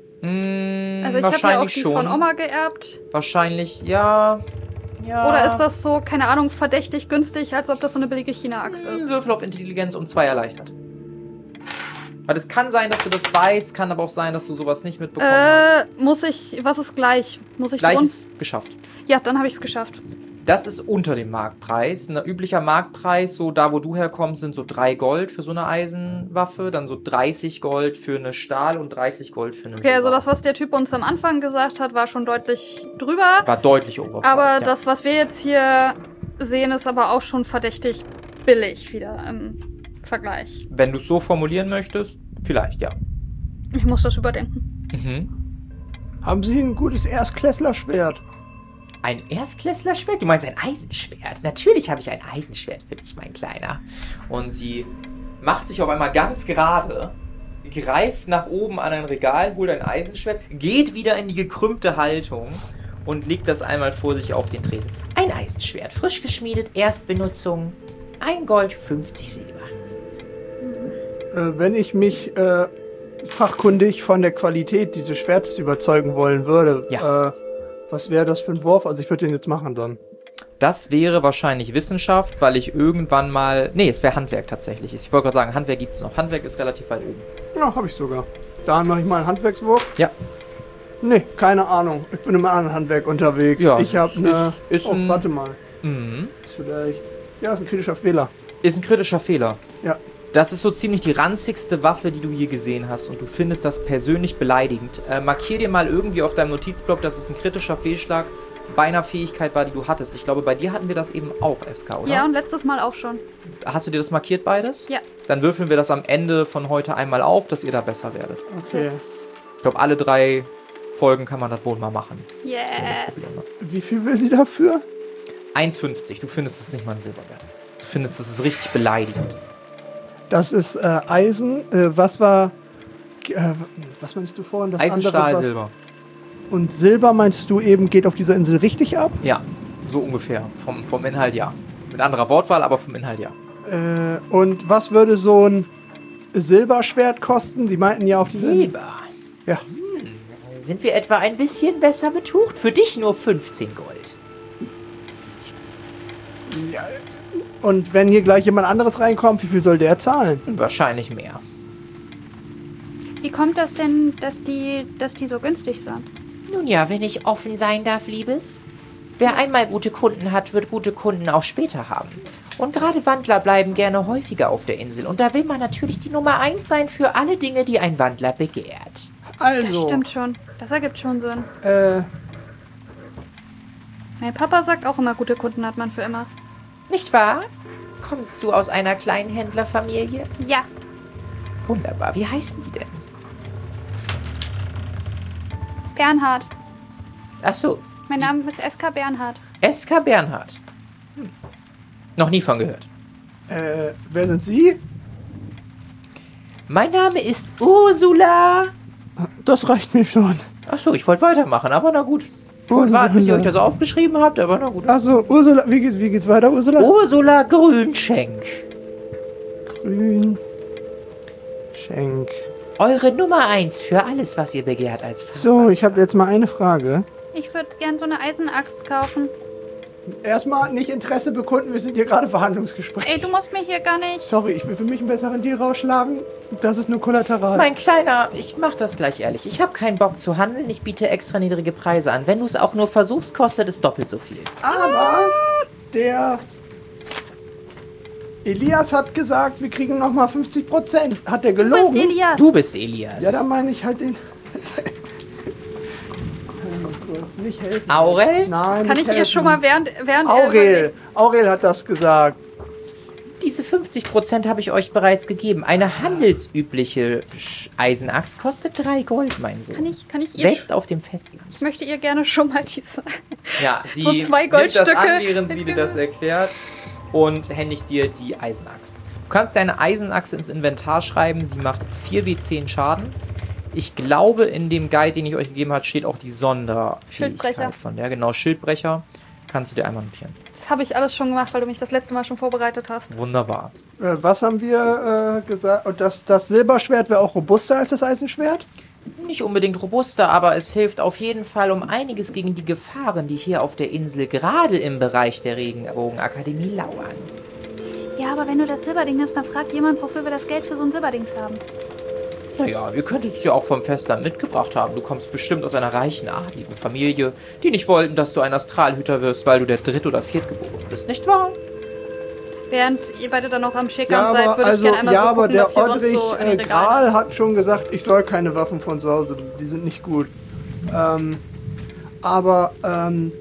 Mm, Also ich habe ja auch wahrscheinlich die schon. von Oma geerbt. Wahrscheinlich, ja. ja. Oder ist das so, keine Ahnung, verdächtig günstig, als ob das so eine billige China-Axt Ein ist? Würfel auf Intelligenz um zwei erleichtert. Weil es kann sein, dass du das weißt, kann aber auch sein, dass du sowas nicht mitbekommen hast. Äh, muss ich, was ist gleich? Muss ich Gleich grund- ist geschafft. Ja, dann habe ich es geschafft. Das ist unter dem Marktpreis. Ein üblicher Marktpreis, so da wo du herkommst, sind so drei Gold für so eine Eisenwaffe, dann so dreißig Gold für eine Stahl und dreißig Gold für eine Okay, also Silber. das, was der Typ uns am Anfang gesagt hat, war schon deutlich drüber. War deutlich overpriced. Aber ja. das, was wir jetzt hier sehen, ist aber auch schon verdächtig billig wieder im Vergleich. Wenn du es so formulieren möchtest, vielleicht, ja. Ich muss das überdenken. Mhm. Haben sie ein gutes Erstklässlerschwert? Ein Erstklässlerschwert? Du meinst ein Eisenschwert? Natürlich habe ich ein Eisenschwert für dich, mein Kleiner. Und sie macht sich auf einmal ganz gerade, greift nach oben an ein Regal, holt ein Eisenschwert, geht wieder in die gekrümmte Haltung und legt das einmal vor sich auf den Tresen. Ein Eisenschwert, frisch geschmiedet, Erstbenutzung, ein Gold, fünfzig Silber. Äh, wenn ich mich äh, fachkundig von der Qualität dieses Schwertes überzeugen wollen würde, Ja. äh, was wäre das für ein Wurf? Also ich würde den jetzt machen dann. Das wäre wahrscheinlich Wissenschaft, weil ich irgendwann mal... Nee, es wäre Handwerk tatsächlich. Ich wollte gerade sagen, Handwerk gibt es noch. Handwerk ist relativ weit oben. Ja, habe ich sogar. Dann mache ich mal einen Handwerkswurf. Ja. Nee, keine Ahnung. Ich bin im anderen Handwerk unterwegs. Ja, ich habe ist- eine... ist Oh, ein- warte mal. Mhm. Ist vielleicht... Ja, ist ein kritischer Fehler. Ist ein kritischer Fehler. Ja. Das ist so ziemlich die ranzigste Waffe, die du je gesehen hast und du findest das persönlich beleidigend. Äh, markier dir mal irgendwie auf deinem Notizblock, dass es ein kritischer Fehlschlag bei einer Fähigkeit war, die du hattest. Ich glaube, bei dir hatten wir das eben auch, S K, oder? Ja, und letztes Mal auch schon. Hast du dir das markiert, beides? Ja. Dann würfeln wir das am Ende von heute einmal auf, dass ihr da besser werdet. Okay. Yes. Ich glaube, alle drei Folgen kann man das wohl mal machen. Ohne Yes. Probleme. Wie viel will sie dafür? eins fünfzig, du findest es nicht mal ein Silberwert. Du findest, das ist richtig beleidigend. Das ist äh, Eisen. Äh, was war... Äh, was meinst du vorhin? Das Eisen, andere, Stahl, was- Silber. Und Silber meinst du eben, geht auf dieser Insel richtig ab? Ja, so ungefähr. Vom, vom Inhalt ja. Mit anderer Wortwahl, aber vom Inhalt ja. Äh, und was würde so ein Silberschwert kosten? Sie meinten ja auf dieser- Silber. Ja. Hm, sind wir etwa ein bisschen besser betucht? Für dich nur fünfzehn Gold. ja. Und wenn hier gleich jemand anderes reinkommt, wie viel soll der zahlen? Wahrscheinlich mehr. Wie kommt das denn, dass die, dass die so günstig sind? Nun ja, wenn ich offen sein darf, Liebes. Wer einmal gute Kunden hat, wird gute Kunden auch später haben. Und gerade Wandler bleiben gerne häufiger auf der Insel. Und da will man natürlich die Nummer eins sein für alle Dinge, die ein Wandler begehrt. Also, Das stimmt schon. Das ergibt schon Sinn. Äh, Mein Papa sagt auch immer, gute Kunden hat man für immer. Nicht wahr? Kommst du aus einer kleinen Händlerfamilie? Ja. Wunderbar. Wie heißen die denn? Bernhard. Ach so, Mein Name ist S K Bernhard. S K Bernhard. Hm. Noch nie von gehört. äh, wer sind Sie? Mein Name ist Ursula. Das reicht mir schon. Ach so, ich wollte weitermachen, aber na gut. Ich wollte Ursula. warten, bis ihr euch das aufgeschrieben habt, aber na gut. Also, Ursula, wie geht's, wie geht's weiter, Ursula? Ursula Grünschenk. Grün. Schenk. Eure Nummer eins für alles, was ihr begehrt als Frau. So, ich habe jetzt mal eine Frage. Ich würde gern so eine Eisenaxt kaufen. Erstmal nicht Interesse bekunden, wir sind hier gerade Verhandlungsgespräch. Ey, du musst mir hier gar nicht... Sorry, ich will für mich einen besseren Deal rausschlagen. Das ist nur Kollateral. Mein Kleiner, ich mach das gleich ehrlich. Ich habe keinen Bock zu handeln, ich biete extra niedrige Preise an. Wenn du es auch nur versuchst, kostet es doppelt so viel. Aber der Elias hat gesagt, wir kriegen nochmal fünfzig Prozent. Hat der Du gelogen? bist Elias. Du bist Elias. Ja, dann meine ich halt den... Mal kurz, nicht helfen. Aurel? Nein, Kann nicht ich ihr helfen. schon mal während... während Aurel. Aurel hat das gesagt. Diese fünfzig Prozent habe ich euch bereits gegeben. Eine handelsübliche Sch- Eisenaxt kostet drei Gold, mein Sohn. Kann ich, kann ich ihr... Selbst auf dem Festland. Ich möchte ihr gerne schon mal diese... Ja, sie So zwei nimmt das Goldstücke. an, während sie dir das erklärt und händigt dir die Eisenaxt. Du kannst deine Eisenaxt ins Inventar schreiben. Sie macht vier w zehn Schaden. Ich glaube, in dem Guide, den ich euch gegeben habe, steht auch die Sonderfähigkeit Schildbrecher. von der. Genau, Schildbrecher. Kannst du dir einmal notieren. Das habe ich alles schon gemacht, weil du mich das letzte Mal schon vorbereitet hast. Wunderbar. Äh, was haben wir äh, gesagt? Und das, das Silberschwert wäre auch robuster als das Eisenschwert? Nicht unbedingt robuster, aber es hilft auf jeden Fall um einiges gegen die Gefahren, die hier auf der Insel gerade im Bereich der Regenbogenakademie lauern. Ja, aber wenn du das Silberding nimmst, dann fragt jemand, wofür wir das Geld für so ein Silberdings haben. Naja, ihr könntet es ja auch vom Festland mitgebracht haben. Du kommst bestimmt aus einer reichen, adligen Familie, die nicht wollten, dass du ein Astralhüter wirst, weil du der Dritt- oder Viertgeboren bist, nicht wahr? Während ihr beide dann noch am Schickern Ja, seid, aber, würde ich also, gerne einmal ja, so aber gucken, der dass hier Oddrich sonst so in äh, den Regalen Gral ist. hat schon gesagt, ich soll keine Waffen von zu Hause, die sind nicht gut. Ähm, aber, ähm,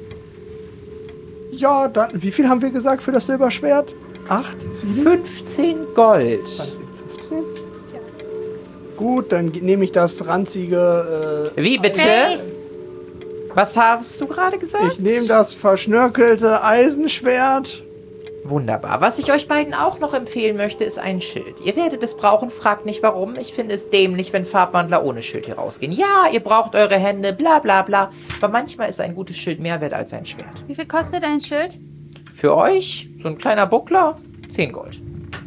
ja, dann, wie viel haben wir gesagt für das Silberschwert? Acht? Sieben? fünfzehn Gold. fünfzehn? Gut, dann ge- nehme ich das ranzige, äh, Wie bitte? Hey, Was hast du gerade gesagt? ich nehme das verschnörkelte Eisenschwert. Wunderbar. Was ich euch beiden auch noch empfehlen möchte, ist ein Schild. Ihr werdet es brauchen, fragt nicht warum. Ich finde es dämlich, wenn Farbwandler ohne Schild hier rausgehen. Ja, ihr braucht eure Hände, bla bla bla. Aber manchmal ist ein gutes Schild mehr wert als ein Schwert. wie viel kostet ein Schild? Für euch, so ein kleiner Buckler, zehn Gold.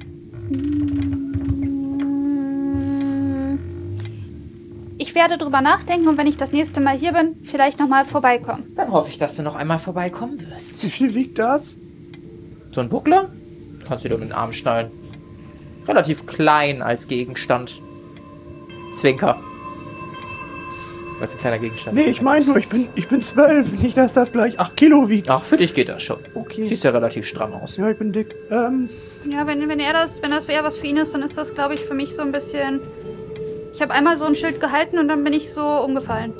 Ich werde drüber nachdenken und wenn ich das nächste Mal hier bin, vielleicht nochmal vorbeikommen. Dann hoffe ich, dass du noch einmal vorbeikommen wirst. Wie viel wiegt das? So ein Buckler? Kannst du dir um den Arm schnallen. Relativ klein als Gegenstand. Zwinker. Weil es ein kleiner Gegenstand Nee, ist. ich meine nur, ich bin, ich bin zwölf, nicht, dass das gleich acht Kilo wiegt. Ach, für dich geht das schon. Okay. Siehst ja relativ stramm aus. Ja, ich bin dick. Ähm, Ja, wenn, wenn er das, wenn das eher was für ihn ist, dann ist das, glaube ich, für mich so ein bisschen... Ich habe einmal so ein Schild gehalten und dann bin ich so umgefallen.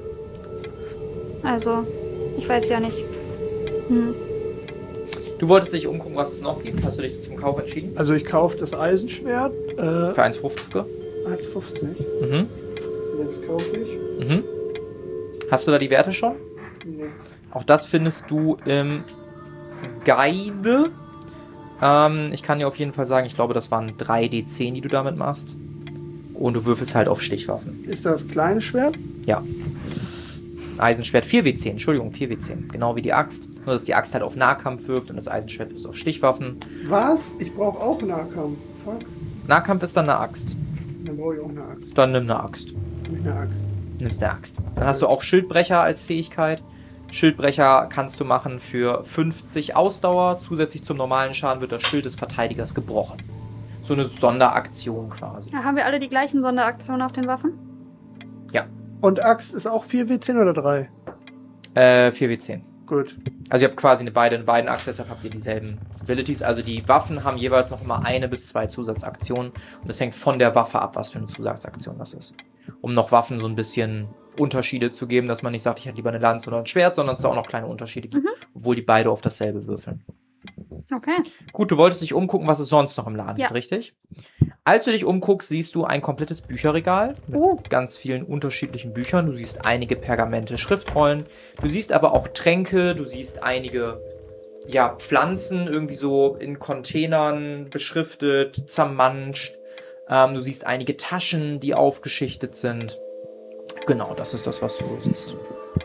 Also, ich weiß ja nicht. Hm. Du wolltest dich umgucken, was es noch gibt. Hast du dich zum Kauf entschieden? also ich kaufe das Eisenschwert. Äh, Für eins fünfzig. eins fünfzig. Mhm. Das kaufe ich. Mhm. Hast du da die Werte schon? Nee. Auch das findest du im Guide. Ähm, ich kann dir auf jeden Fall sagen, ich glaube, das waren drei D zehn, die du damit machst. Und du würfelst halt auf Stichwaffen. Ist das kleine Schwert? Ja. Eisenschwert vier W zehn, Entschuldigung, vier W zehn. Genau wie die Axt. Nur, dass die Axt halt auf Nahkampf wirft und das Eisenschwert wirft auf Stichwaffen. Was? Ich brauche auch Nahkampf. Fuck. Nahkampf ist dann eine Axt. Dann brauche ich auch eine Axt. Dann nimm eine Axt. Nicht eine Axt. Nimmst eine Axt. Dann hast du auch Schildbrecher als Fähigkeit. Schildbrecher kannst du machen für fünfzig Ausdauer. Zusätzlich zum normalen Schaden wird das Schild des Verteidigers gebrochen. So eine Sonderaktion quasi. Ja, haben wir alle die gleichen Sonderaktionen auf den Waffen? Ja. Und Axt ist auch vier W zehn oder drei? Äh, vier W zehn. Gut. Also ihr habt quasi eine beide, eine beiden Axt, deshalb habt ihr dieselben Abilities. Also die Waffen haben jeweils noch mal eine bis zwei Zusatzaktionen. Und es hängt von der Waffe ab, was für eine Zusatzaktion das ist. Um noch Waffen so ein bisschen Unterschiede zu geben, dass man nicht sagt, ich hätte lieber eine Lanze oder ein Schwert, sondern es da auch noch kleine Unterschiede gibt, Mhm. obwohl die beide auf dasselbe würfeln. Okay. Gut, du wolltest dich umgucken, was es sonst noch im Laden Ja. gibt, richtig? Als du dich umguckst, siehst du ein komplettes Bücherregal mit Oh. ganz vielen unterschiedlichen Büchern. Du siehst einige Pergamente, Schriftrollen. Du siehst aber auch Tränke, du siehst einige ja, Pflanzen irgendwie so in Containern beschriftet, zermanscht. Ähm, du siehst einige Taschen, die aufgeschichtet sind. Genau, das ist das, was du so siehst.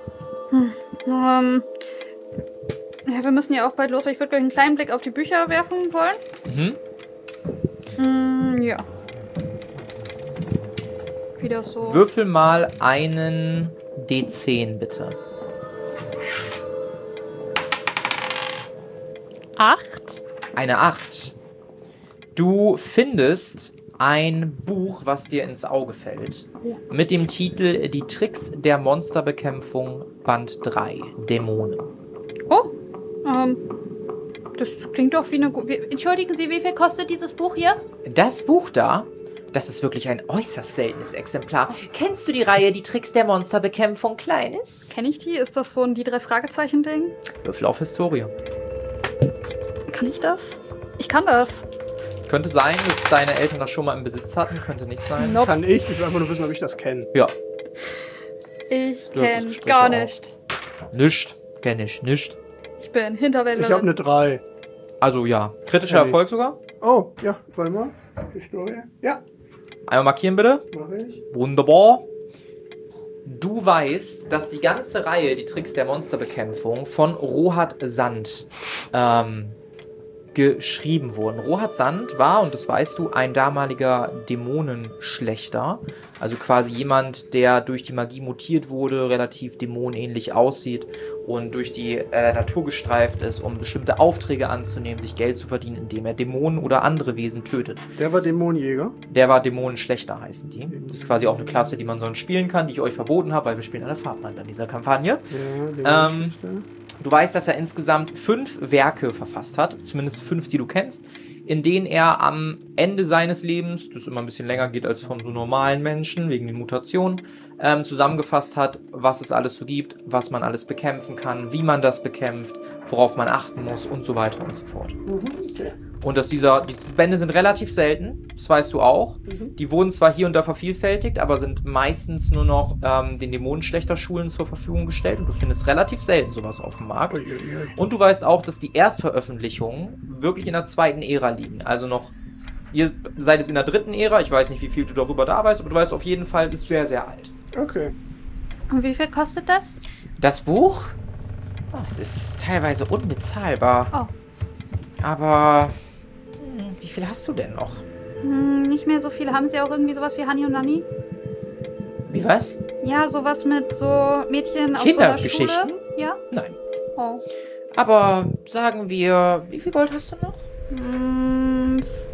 Ähm, ja, wir müssen ja auch bald los. Ich würde gleich einen kleinen Blick auf die Bücher werfen wollen. Mhm. Mm, ja. Wie das so. Würfel mal einen D zehn, bitte. Acht. Eine acht. Du findest ein Buch, was dir ins Auge fällt. Mit dem Titel Die Tricks der Monsterbekämpfung Band drei. Dämonen. Oh. Ähm. Das klingt doch wie eine gute. Entschuldigen Sie, wie viel kostet dieses Buch hier? Das Buch da, das ist wirklich ein äußerst seltenes Exemplar. Kennst du die Reihe Die Tricks der Monsterbekämpfung Kleines? Kenne ich die? Ist das so ein die drei Fragezeichen-Ding? Würfel auf Historie. Kann ich das? Ich kann das. Könnte sein, dass deine Eltern das schon mal im Besitz hatten. Könnte nicht sein. Nope. Kann ich. Ich will einfach nur wissen, ob ich das kenne. Ja, Ich Du hast das kenne Gespräch gar auch. nicht. nischt. Kenn ich, nischt. Ich bin Hinterwäldlerin. Ich habe eine drei. Also ja, kritischer Kenn ich. Erfolg sogar. Oh, ja, warte mal. Historie. Ja, Einmal markieren bitte. mache ich. Wunderbar. Du weißt, dass die ganze Reihe, die Tricks der Monsterbekämpfung, von Rohat Sand ähm, geschrieben wurden. Rohat Sand war, und das weißt du, ein damaliger Dämonenschlechter. Also quasi jemand, der durch die Magie mutiert wurde, relativ dämonenähnlich aussieht und durch die äh, Natur gestreift ist, um bestimmte Aufträge anzunehmen, sich Geld zu verdienen, indem er Dämonen oder andere Wesen tötet. Der war Dämonenjäger. Der war Dämonenschlechter, heißen die. Das ist quasi auch eine Klasse, die man sonst spielen kann, die ich euch verboten habe, weil wir spielen eine Farbwand an dieser Kampagne. Ja, Ähm, Du weißt, dass er insgesamt fünf Werke verfasst hat, zumindest fünf, die du kennst, in denen er am Ende seines Lebens, das immer ein bisschen länger geht als von so normalen Menschen, wegen den Mutationen, ähm, zusammengefasst hat, was es alles so gibt, was man alles bekämpfen kann, wie man das bekämpft, worauf man achten muss und so weiter und so fort. Mhm, okay. Und dass dieser, diese Bände sind relativ selten, das weißt du auch. Mhm. Die wurden zwar hier und da vervielfältigt, aber sind meistens nur noch ähm, den Dämonenschlechterschulen zur Verfügung gestellt und du findest relativ selten sowas auf dem Markt. Ui, ui, ui. Und du weißt auch, dass die Erstveröffentlichungen wirklich in der zweiten Ära liegen. Also noch, ihr seid jetzt in der dritten Ära, ich weiß nicht, wie viel du darüber da weißt, aber du weißt auf jeden Fall, ist sehr, sehr alt. Okay. Und wie viel kostet das? Das Buch? Oh, es ist teilweise unbezahlbar. Oh. Aber hm, wie viel hast du denn noch? Hm, nicht mehr so viele. Haben Sie auch irgendwie sowas wie Hani und Nani? Wie was? Ja, sowas mit so Mädchen aus so einer Schule. Kindergeschichten? Ja? Nein. Oh. Aber sagen wir, wie viel Gold hast du noch? Hm,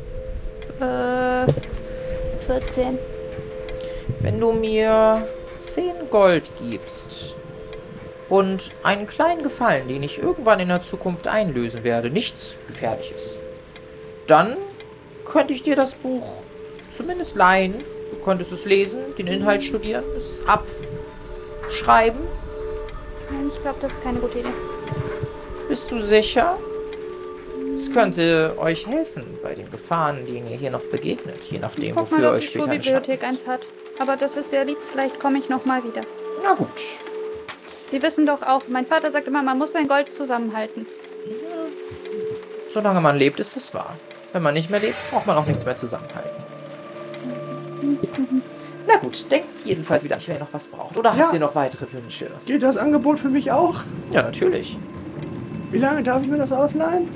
äh, vierzehn. Wenn du mir zehn Gold gibst und einen kleinen Gefallen, den ich irgendwann in der Zukunft einlösen werde, nichts Gefährliches, dann könnte ich dir das Buch zumindest leihen. Du könntest es lesen, den Inhalt studieren, es abschreiben. Nein, ich glaube, das ist keine gute Idee. Bist du sicher? Es könnte euch helfen bei den Gefahren, denen ihr hier noch begegnet, je nachdem, Guck wofür mal, ob euch die später entscheidet. Schulbibliothek eins hat. Aber das ist sehr lieb. Vielleicht komme ich noch mal wieder. Na gut. Sie wissen doch auch, mein Vater sagt immer, man muss sein Gold zusammenhalten. Solange man lebt, ist es wahr. Wenn man nicht mehr lebt, braucht man auch nichts mehr zusammenhalten. Na gut, denkt jedenfalls wieder, wer noch was braucht. Oder Ja. habt ihr noch weitere Wünsche? Gilt das Angebot für mich auch? Ja, natürlich. Wie lange darf ich mir das ausleihen?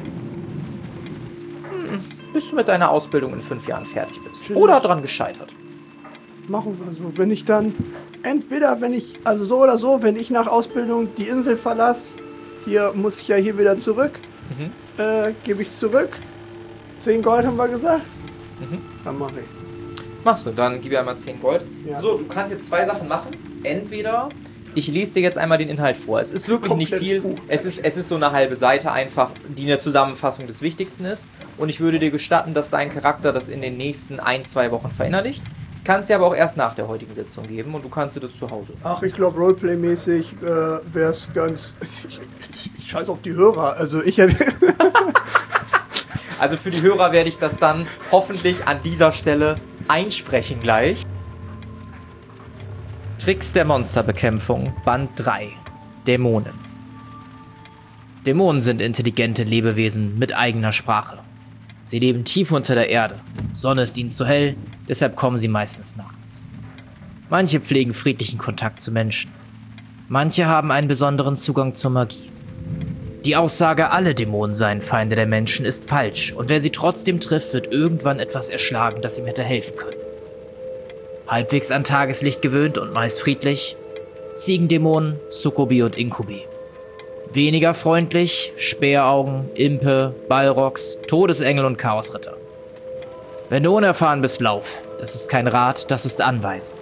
Bis du mit deiner Ausbildung in fünf Jahren fertig bist. Schön. Oder dran gescheitert. Machen wir so. Wenn ich dann, entweder wenn ich, also so oder so, wenn ich nach Ausbildung die Insel verlasse, hier muss ich ja hier wieder zurück, Mhm. äh, gebe ich zurück. zehn Gold haben wir gesagt. Mhm. Dann mache ich. Machst du, dann gib ihr einmal zehn Gold. Ja. So, du kannst jetzt zwei Sachen machen. Entweder, ich lese dir jetzt einmal den Inhalt vor. Es ist wirklich nicht Komplettes viel. Buch. Es ist, es ist so eine halbe Seite einfach, die eine Zusammenfassung des Wichtigsten ist. Und ich würde dir gestatten, dass dein Charakter das in den nächsten ein, zwei Wochen verinnerlicht. Ich kann es dir aber auch erst nach der heutigen Sitzung geben und du kannst dir das zu Hause. Ach, ich glaube, Roleplay-mäßig äh, wäre es ganz... Ich, ich, ich scheiß auf die Hörer. Also ich hätte... Also für die Hörer werde ich das dann hoffentlich an dieser Stelle einsprechen gleich. Tricks der Monsterbekämpfung, Band drei. Dämonen. Dämonen sind intelligente Lebewesen mit eigener Sprache. Sie leben tief unter der Erde. Sonne ist ihnen zu hell, deshalb kommen sie meistens nachts. Manche pflegen friedlichen Kontakt zu Menschen. Manche haben einen besonderen Zugang zur Magie. Die Aussage, alle Dämonen seien Feinde der Menschen, ist falsch und wer sie trotzdem trifft, wird irgendwann etwas erschlagen, das ihm hätte helfen können. Halbwegs an Tageslicht gewöhnt und meist friedlich, Ziegendämonen, Sukkubi und Inkubi. Weniger freundlich, Speeraugen, Impe, Balrogs, Todesengel und Chaosritter. Wenn du unerfahren bist, lauf. Das ist kein Rat, das ist Anweisung.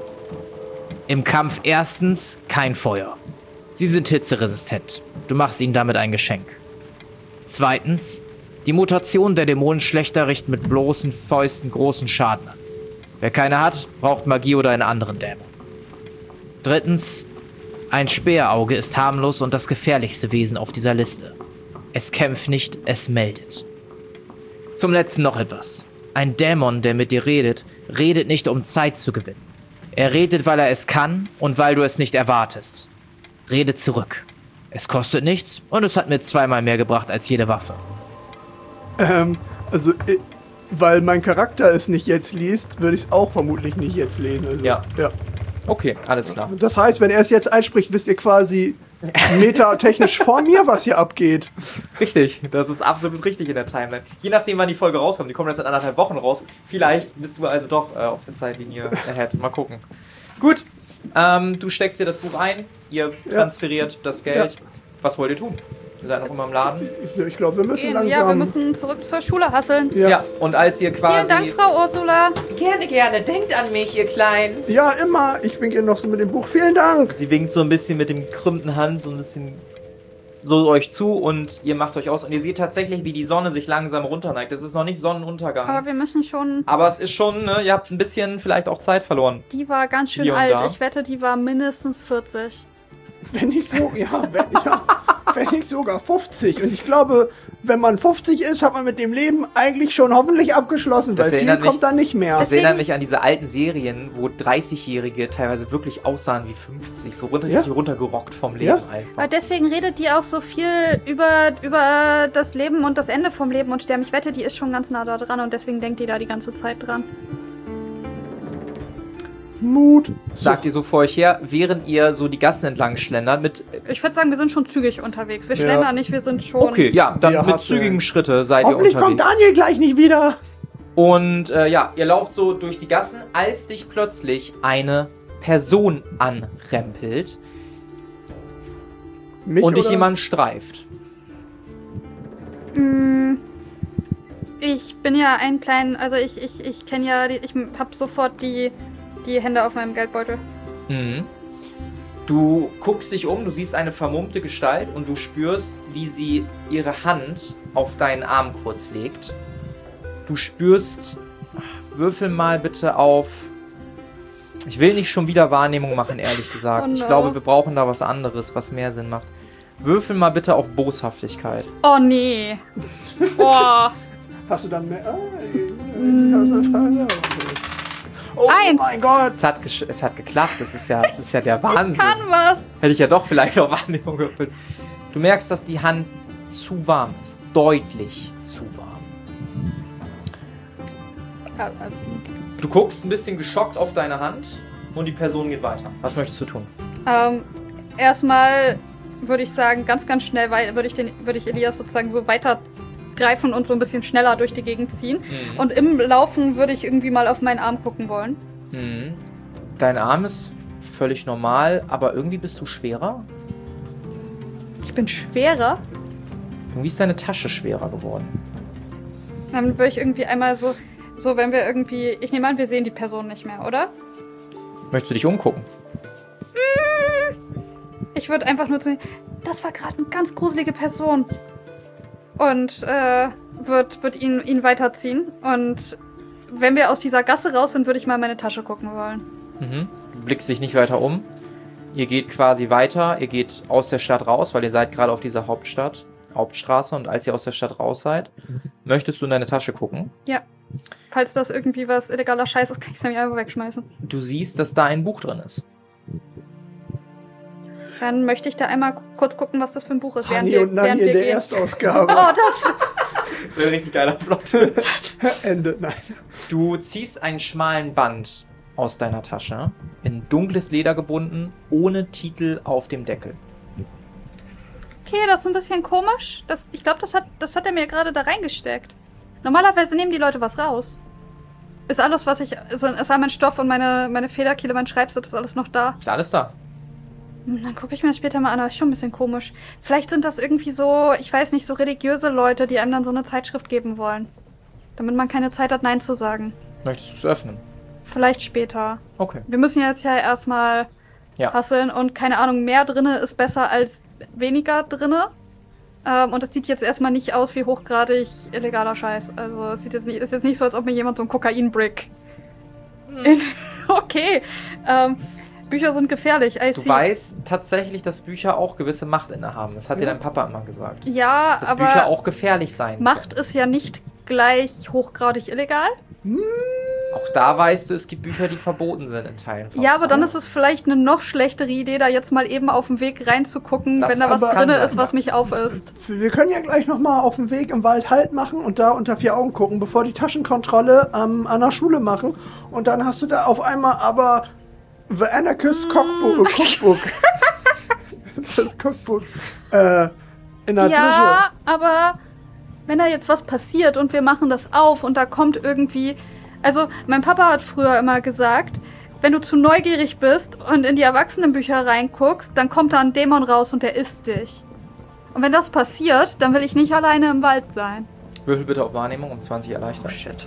Im Kampf erstens kein Feuer. Sie sind hitzeresistent. Du machst ihnen damit ein Geschenk. Zweitens, die Mutation der Dämonen schlechter richten mit bloßen Fäusten großen Schaden an. Wer keine hat, braucht Magie oder einen anderen Dämon. Drittens, ein Speerauge ist harmlos und das gefährlichste Wesen auf dieser Liste. Es kämpft nicht, es meldet. Zum Letzten noch etwas. Ein Dämon, der mit dir redet, redet nicht, um Zeit zu gewinnen. Er redet, weil er es kann und weil du es nicht erwartest. Rede zurück. Es kostet nichts und es hat mir zweimal mehr gebracht als jede Waffe. ähm, also, äh, weil mein Charakter es nicht jetzt liest, würde ich es auch vermutlich nicht jetzt lesen. Also, Ja. ja. Okay, alles klar. Das heißt, wenn er es jetzt einspricht, wisst ihr quasi metatechnisch vor mir, was hier abgeht. Richtig, das ist absolut richtig in der Timeline. Je nachdem, wann die Folge rauskommt, die kommt jetzt in anderthalb Wochen raus. Vielleicht bist du also doch äh, auf der Zeitlinie ahead. Mal gucken. Gut, ähm, du steckst dir das Buch ein, ihr Ja. transferiert das Geld. Ja. Was wollt ihr tun? Wir sind noch immer im Laden. Ich, ich glaube, wir müssen Gehen. langsam... Ja, wir müssen zurück zur Schule hasseln. Ja. Ja, und als ihr quasi... Vielen Dank, Frau Ursula. Gerne, gerne. Denkt an mich, ihr Kleinen. Ja, immer. Ich winke ihr noch so mit dem Buch. Vielen Dank. Sie winkt so ein bisschen mit dem gekrümmten Hand so ein bisschen so euch zu und ihr macht euch aus. Und ihr seht tatsächlich, wie die Sonne sich langsam runterneigt. Es ist noch nicht Sonnenuntergang. Aber wir müssen schon... Aber es ist schon, ne, ihr habt ein bisschen vielleicht auch Zeit verloren. Die war ganz schön Hier und alt. da. Ich wette, die war mindestens vierzig. Wenn nicht so... Ja, wenn, ja, wenn nicht sogar fünfzig. Und ich glaube, wenn man fünfzig ist, hat man mit dem Leben eigentlich schon hoffentlich abgeschlossen. Das Weil viel erinnert mich- kommt dann nicht mehr. Das Deswegen- erinnert mich an diese alten Serien, wo dreißigjährige teilweise wirklich aussahen wie fünfzig. So runter, Ja? richtig runtergerockt vom Leben Ja? einfach. Aber deswegen redet die auch so viel über, über das Leben und das Ende vom Leben und Sterben. Ich wette, die ist schon ganz nah da dran und deswegen denkt die da die ganze Zeit dran. Mut. Sagt ihr so vor euch her, während ihr so die Gassen entlang schlendert mit... Ich würde sagen, wir sind schon zügig unterwegs. Wir Ja. schlendern nicht, wir sind schon... Okay, ja, dann Wir mit hasseln. zügigem Schritte seid ihr Hoffentlich unterwegs. kommt Daniel gleich nicht wieder. Und äh, ja, ihr lauft so durch die Gassen, als dich plötzlich eine Person anrempelt Mich und dich oder? jemand streift. Mm, Ich bin ja ein klein... Also ich, ich, ich kenne ja... Die, ich hab sofort die, die Hände auf meinem Geldbeutel. Mhm. Du guckst dich um, du siehst eine vermummte Gestalt und du spürst, wie sie ihre Hand auf deinen Arm kurz legt. Du spürst, würfel mal bitte auf... Ich will nicht schon wieder Wahrnehmung machen, ehrlich gesagt. Oh no. Ich glaube, wir brauchen da was anderes, was mehr Sinn macht. Würfel mal bitte auf Boshaftigkeit. Oh nee. Oh. Hast du dann mehr... Ah, das ist eine Frage. Oh Eins. mein Gott. Es hat, gesch- es hat geklappt, das ist ja, das ist ja der Wahnsinn. Kann was. Hätte ich ja doch vielleicht auf Wahrnehmung gewürfelt. Du merkst, dass die Hand zu warm ist. Deutlich zu warm. Äh, äh, Du guckst ein bisschen geschockt auf deine Hand und die Person geht weiter. Was möchtest du tun? ähm, erstmal würde ich sagen, ganz, ganz schnell wei- würde ich, den- würde ich Elias sozusagen so weitergreifen und so ein bisschen schneller durch die Gegend ziehen. Mhm. Und im Laufen würde ich irgendwie mal auf meinen Arm gucken wollen. Mhm. Dein Arm ist völlig normal, aber irgendwie bist du schwerer. Ich bin schwerer. Irgendwie ist deine Tasche schwerer geworden. Dann würde ich irgendwie einmal so, so wenn wir irgendwie, ich nehme an, wir sehen die Person nicht mehr, oder? Möchtest du dich umgucken? Ich würde einfach nur zu, das war gerade eine ganz gruselige Person. Und äh, würde würd ihn, ihn weiterziehen. Und wenn wir aus dieser Gasse raus sind, würde ich mal in meine Tasche gucken wollen. Mhm. Du blickst dich nicht weiter um. Ihr geht quasi weiter. Ihr geht aus der Stadt raus, weil ihr seid gerade auf dieser Hauptstadt, Hauptstraße. Und als ihr aus der Stadt raus seid, möchtest du in deine Tasche gucken. Ja. Falls das irgendwie was illegaler Scheiß ist, kann ich es nämlich einfach wegschmeißen. Du siehst, dass da ein Buch drin ist. Dann möchte ich da einmal kurz gucken, was das für ein Buch ist. Hani und Nani in der Erstausgabe. Oh, das... Das wäre ein richtig geiler Plot. Ende, nein. Du ziehst einen schmalen Band aus deiner Tasche, in dunkles Leder gebunden, ohne Titel auf dem Deckel. Okay, das ist ein bisschen komisch. Das, ich glaube, das hat, das hat er mir gerade da reingesteckt. Normalerweise nehmen die Leute was raus. Ist alles, was ich... Ist, ist all mein Stoff und meine, meine Federkiele, mein Schreibsatz, ist alles noch da. Ist alles da. Hm, Dann gucke ich mir das später mal an, aber ist schon ein bisschen komisch. Vielleicht sind das irgendwie so, ich weiß nicht, so religiöse Leute, die einem dann so eine Zeitschrift geben wollen. Damit man keine Zeit hat, Nein zu sagen. Möchtest du es öffnen? Vielleicht später. Okay. Wir müssen jetzt ja erstmal Ja. hasseln und keine Ahnung, mehr drinne ist besser als weniger drinne. Ähm, und es sieht jetzt erstmal nicht aus wie hochgradig illegaler Scheiß. Also es sieht jetzt nicht, ist jetzt nicht so, als ob mir jemand so einen Kokain-Brick... In, okay. Ähm, Bücher sind gefährlich. I Du see. weißt tatsächlich, dass Bücher auch gewisse Macht innehaben. Das hat dir dein Papa immer gesagt. Ja, Dass aber Bücher auch gefährlich sein Macht können. ist ja nicht gleich hochgradig illegal. Auch da weißt du, es gibt Bücher, die verboten sind in Teilen von Ja, aber dann Star ist es vielleicht eine noch schlechtere Idee, da jetzt mal eben auf dem Weg reinzugucken, Das wenn da was aber- drin kann ist, sein, was ja. mich aufisst. Wir können ja gleich nochmal auf dem Weg im Wald Halt machen und da unter vier Augen gucken, bevor die Taschenkontrolle ähm, an der Schule machen. Und dann hast du da auf einmal aber The Anarchist Cookbook. Äh, Cookbook. Das Cookbook. Äh, in der Tasche. Ja, aber wenn da jetzt was passiert und wir machen das auf und da kommt irgendwie... Also, mein Papa hat früher immer gesagt, wenn du zu neugierig bist und in die Erwachsenenbücher reinguckst, dann kommt da ein Dämon raus und der isst dich. Und wenn das passiert, dann will ich nicht alleine im Wald sein. Würfel bitte auf Wahrnehmung um zwanzig erleichtern. Shit.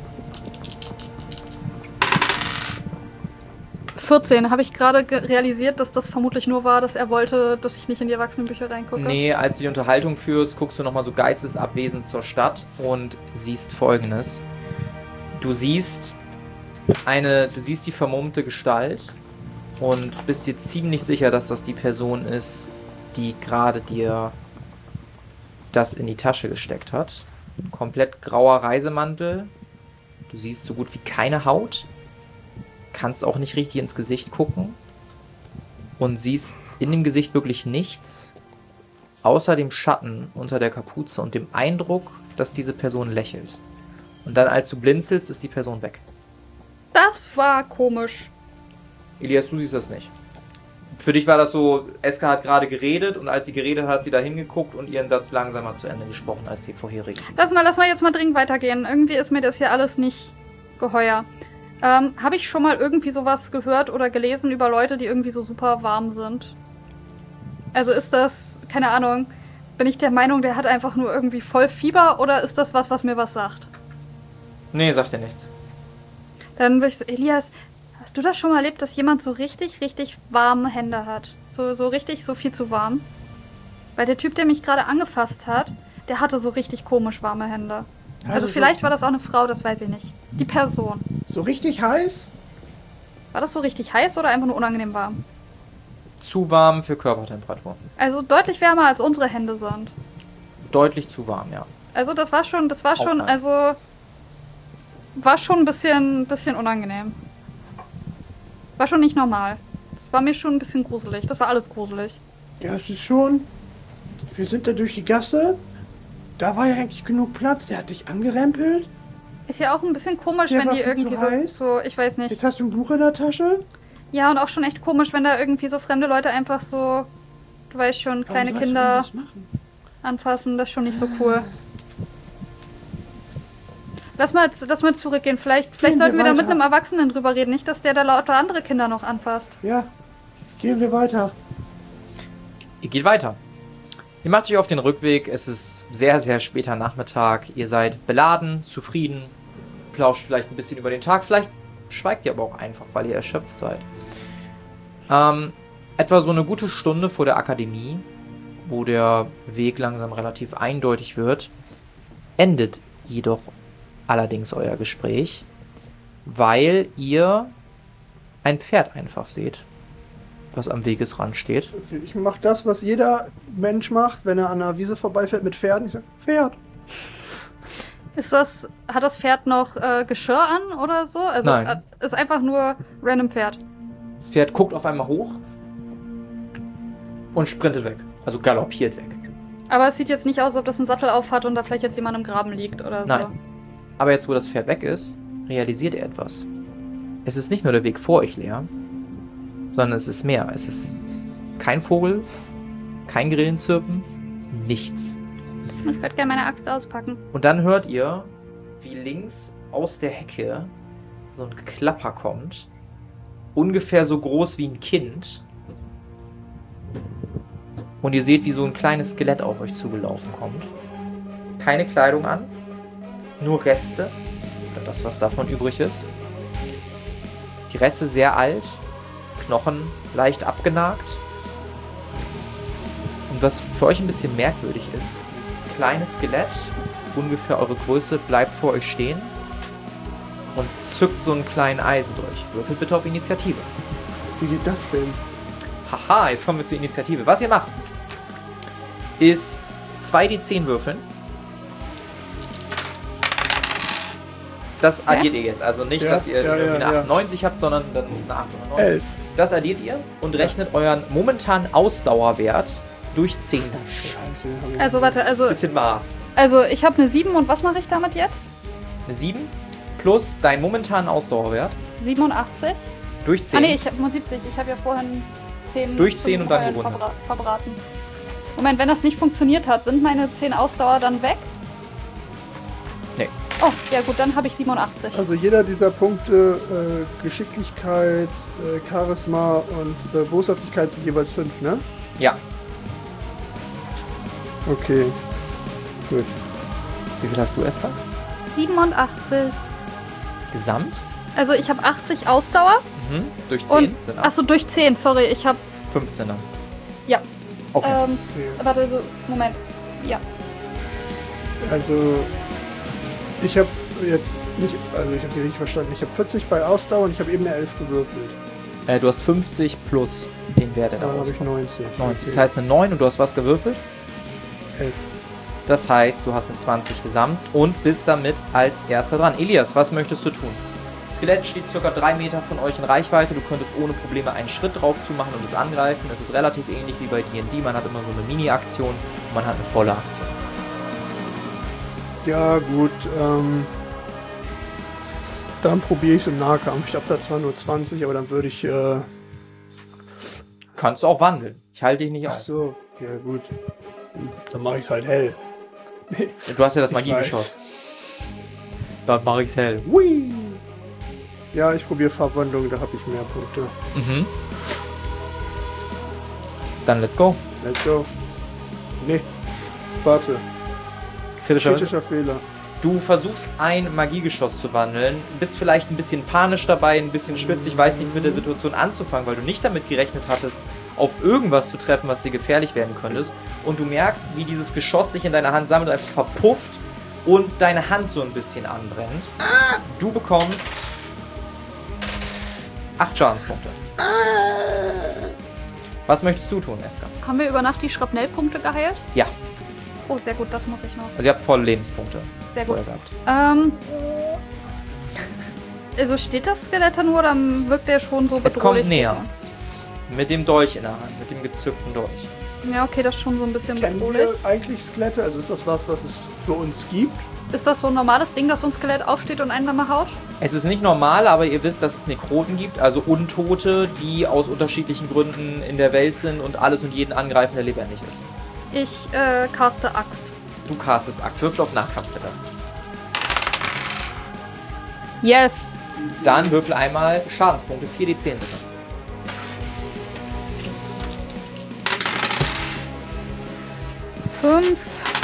vierzehn, habe ich gerade ge- realisiert, dass das vermutlich nur war, dass er wollte, dass ich nicht in die Erwachsenenbücher reingucke. Nee, als du die Unterhaltung führst, guckst du nochmal so geistesabwesend zur Stadt und siehst Folgendes. Du siehst eine, du siehst die vermummte Gestalt und bist dir ziemlich sicher, dass das die Person ist, die gerade dir das in die Tasche gesteckt hat. Komplett grauer Reisemantel. Du siehst so gut wie keine Haut. Kannst auch nicht richtig ins Gesicht gucken. Und siehst in dem Gesicht wirklich nichts, außer dem Schatten unter der Kapuze und dem Eindruck, dass diese Person lächelt. Und dann, als du blinzelst, ist die Person weg. Das war komisch. Elias, du siehst das nicht. Für dich war das so, Eska hat gerade geredet und als sie geredet hat, hat sie da hingeguckt und ihren Satz langsamer zu Ende gesprochen als die vorherige. Lass mal, lass mal jetzt mal dringend weitergehen. Irgendwie ist mir das hier alles nicht geheuer. Ähm, habe ich schon mal irgendwie sowas gehört oder gelesen über Leute, die irgendwie so super warm sind? Also ist das, keine Ahnung, bin ich der Meinung, der hat einfach nur irgendwie voll Fieber oder ist das was, was mir was sagt? Nee, sagt dir nichts. Dann würde ich so, Elias, hast du das schon mal erlebt, dass jemand so richtig, richtig warme Hände hat? So, so richtig, so viel zu warm? Weil der Typ, der mich gerade angefasst hat, der hatte so richtig komisch warme Hände. Also, Also vielleicht so- war das auch eine Frau, das weiß ich nicht. Die Person. So richtig heiß? War das so richtig heiß oder einfach nur unangenehm warm? Zu warm für Körpertemperatur. Also deutlich wärmer als unsere Hände sind. Deutlich zu warm, ja. Also das war schon, das war schon, Aufwand. also war schon ein bisschen, bisschen unangenehm. War schon nicht normal. Das war mir schon ein bisschen gruselig. Das war alles gruselig. Ja, es ist schon. Wir sind da durch die Gasse. Da war ja eigentlich genug Platz. Der hat dich angerempelt. Ist ja auch ein bisschen komisch, Der wenn war die viel irgendwie zu so, heiß. so, ich weiß nicht. Jetzt hast du ein Buch in der Tasche. Ja, und auch schon echt komisch, wenn da irgendwie so fremde Leute einfach so, du weißt schon, kleine Warum sollst du Kinder irgendwas machen? anfassen. Das ist schon nicht so cool. Lass mal, lass mal zurückgehen. Vielleicht, vielleicht Gehen wir sollten wir da mit weiter. einem Erwachsenen drüber reden. Nicht, dass der da lauter andere Kinder noch anfasst. Ja, gehen wir weiter. Ihr geht weiter. Ihr macht euch auf den Rückweg. Es ist sehr, sehr später Nachmittag. Ihr seid beladen, zufrieden, plauscht vielleicht ein bisschen über den Tag. Vielleicht schweigt ihr aber auch einfach, weil ihr erschöpft seid. Ähm, etwa so eine gute Stunde vor der Akademie, wo der Weg langsam relativ eindeutig wird, endet jedoch allerdings euer Gespräch, weil ihr ein Pferd einfach seht, was am Wegesrand steht. Okay, ich mache das, was jeder Mensch macht, wenn er an einer Wiese vorbeifährt mit Pferden. Ich sag, Pferd. Ist das, hat das Pferd noch äh, Geschirr an oder so? Also Nein. äh, ist einfach nur random Pferd. Das Pferd guckt auf einmal hoch und sprintet weg. Also galoppiert weg. Aber es sieht jetzt nicht aus, als ob das einen Sattel auf hat und da vielleicht jetzt jemand im Graben liegt oder so. Nein. Aber jetzt, wo das Pferd weg ist, realisiert ihr etwas. Es ist nicht nur der Weg vor euch leer, sondern es ist mehr. Es ist kein Vogel, kein Grillenzirpen, nichts. Ich würde gerne meine Axt auspacken. Und dann hört ihr, wie links aus der Hecke so ein Klapper kommt. Ungefähr so groß wie ein Kind. Und ihr seht, wie so ein kleines Skelett auf euch zugelaufen kommt. Keine Kleidung an, nur Reste. Oder das, was davon übrig ist. Die Reste sehr alt, Knochen leicht abgenagt. Und was für euch ein bisschen merkwürdig ist, dieses kleine Skelett, ungefähr eure Größe, bleibt vor euch stehen und zückt so einen kleinen Eisen durch. Würfelt bitte auf Initiative. Wie geht das denn? Haha, jetzt kommen wir zur Initiative. Was ihr macht, ist zwei D zehn würfeln. Das addiert ihr jetzt. Also nicht, Ja, dass ihr ja, irgendwie ja, eine ja. achtundneunzig habt, sondern dann eine acht oder neun. Elf. Das addiert ihr und rechnet euren momentanen Ausdauerwert durch zehn dazu. Scheiße. hab ich- Also warte, also, Bisschen wahr. also ich habe eine sieben und was mache ich damit jetzt? Eine sieben plus deinen momentanen Ausdauerwert siebenundachtzig? durch Ah zehn. nee, ich habe nur siebzig. Ich habe ja vorhin zehn Durch zum zehn und dann Heulen gerundet. verbra verbraten. Moment, wenn das nicht funktioniert hat, sind meine zehn Ausdauer dann weg? Nee. Oh, ja gut, dann habe ich siebenundachtzig. Also jeder dieser Punkte, äh, Geschicklichkeit, äh, Charisma und äh, Boshaftigkeit sind jeweils fünf, ne? Ja. Okay. Gut. Wie viel hast du, Esther? siebenundachtzig. Gesamt? Also ich habe achtzig Ausdauer Mhm. Durch zehn und... sind acht. Achso, durch zehn, sorry, ich habe... fünfzehn dann. Ja. Okay. Ähm, Okay. warte, so, Moment. Ja. Also, ich habe jetzt nicht, also ich habe die richtig verstanden. Ich habe vierzig bei Ausdauer und ich habe eben eine elf gewürfelt. Äh, du hast fünfzig plus den Wert, der da Dann habe ich rauskommt. neunzig. neunzig. Das Okay. heißt eine neun und du hast was gewürfelt? elf. Das heißt, du hast eine zwanzig gesamt und bist damit als erster dran. Elias, was möchtest du tun? Das Skelett steht ca. drei Meter von euch in Reichweite. Du könntest ohne Probleme einen Schritt drauf zu machen und es angreifen. Es ist relativ ähnlich wie bei D und D. Man hat immer so eine Mini-Aktion und man hat eine volle Aktion. Ja, gut. Ähm, dann probiere ich es im Nahkampf. Ich habe da zwar nur zwanzig, aber dann würde ich. Äh, Kannst du auch wandeln. Ich halte dich nicht ach auf. so, ja, gut. Dann mache ich es halt hell. Du hast ja das Ich Magiegeschoss. Dann mache ich's hell. Hui. Ja, ich probiere Farbwandlung, da habe ich mehr Punkte. Mhm. Dann let's go. Let's go. Nee. Warte. Kritischer. Kritischer Fehler. Du versuchst ein Magiegeschoss zu wandeln, bist vielleicht ein bisschen panisch dabei, ein bisschen schwitzig, weißt nichts mit der Situation anzufangen, weil du nicht damit gerechnet hattest, auf irgendwas zu treffen, was dir gefährlich werden könnte. Und du merkst, wie dieses Geschoss sich in deiner Hand sammelt, einfach verpufft und deine Hand so ein bisschen anbrennt. Du bekommst acht Schadenspunkte. Was möchtest du tun, Eska? Haben wir über Nacht die Schrapnellpunkte geheilt? Ja, Oh, sehr gut, das muss ich noch. also ihr habt volle Lebenspunkte Sehr gut. vorher gehabt. Ähm. Also steht das Skelett da nur oder wirkt der schon so bedrohlich? Es kommt gegen näher. uns? Mit dem Dolch in der Hand, mit dem gezückten Dolch. Ja, okay, das ist schon so ein bisschen Kennen bedrohlich. wir eigentlich Skelette? Also ist das was, was es für uns gibt? Ist das so ein normales Ding, dass so ein Skelett aufsteht und einen dann mal haut? Es ist nicht normal, aber ihr wisst, dass es Nekroten gibt, also Untote, die aus unterschiedlichen Gründen in der Welt sind und alles und jeden angreifen, der lebendig ist. Ich äh, caste Axt. Du castest Axt. Würfel auf Nahkampf, bitte. Yes. Dann würfel einmal Schadenspunkte. vier d zehn, bitte. Fünf.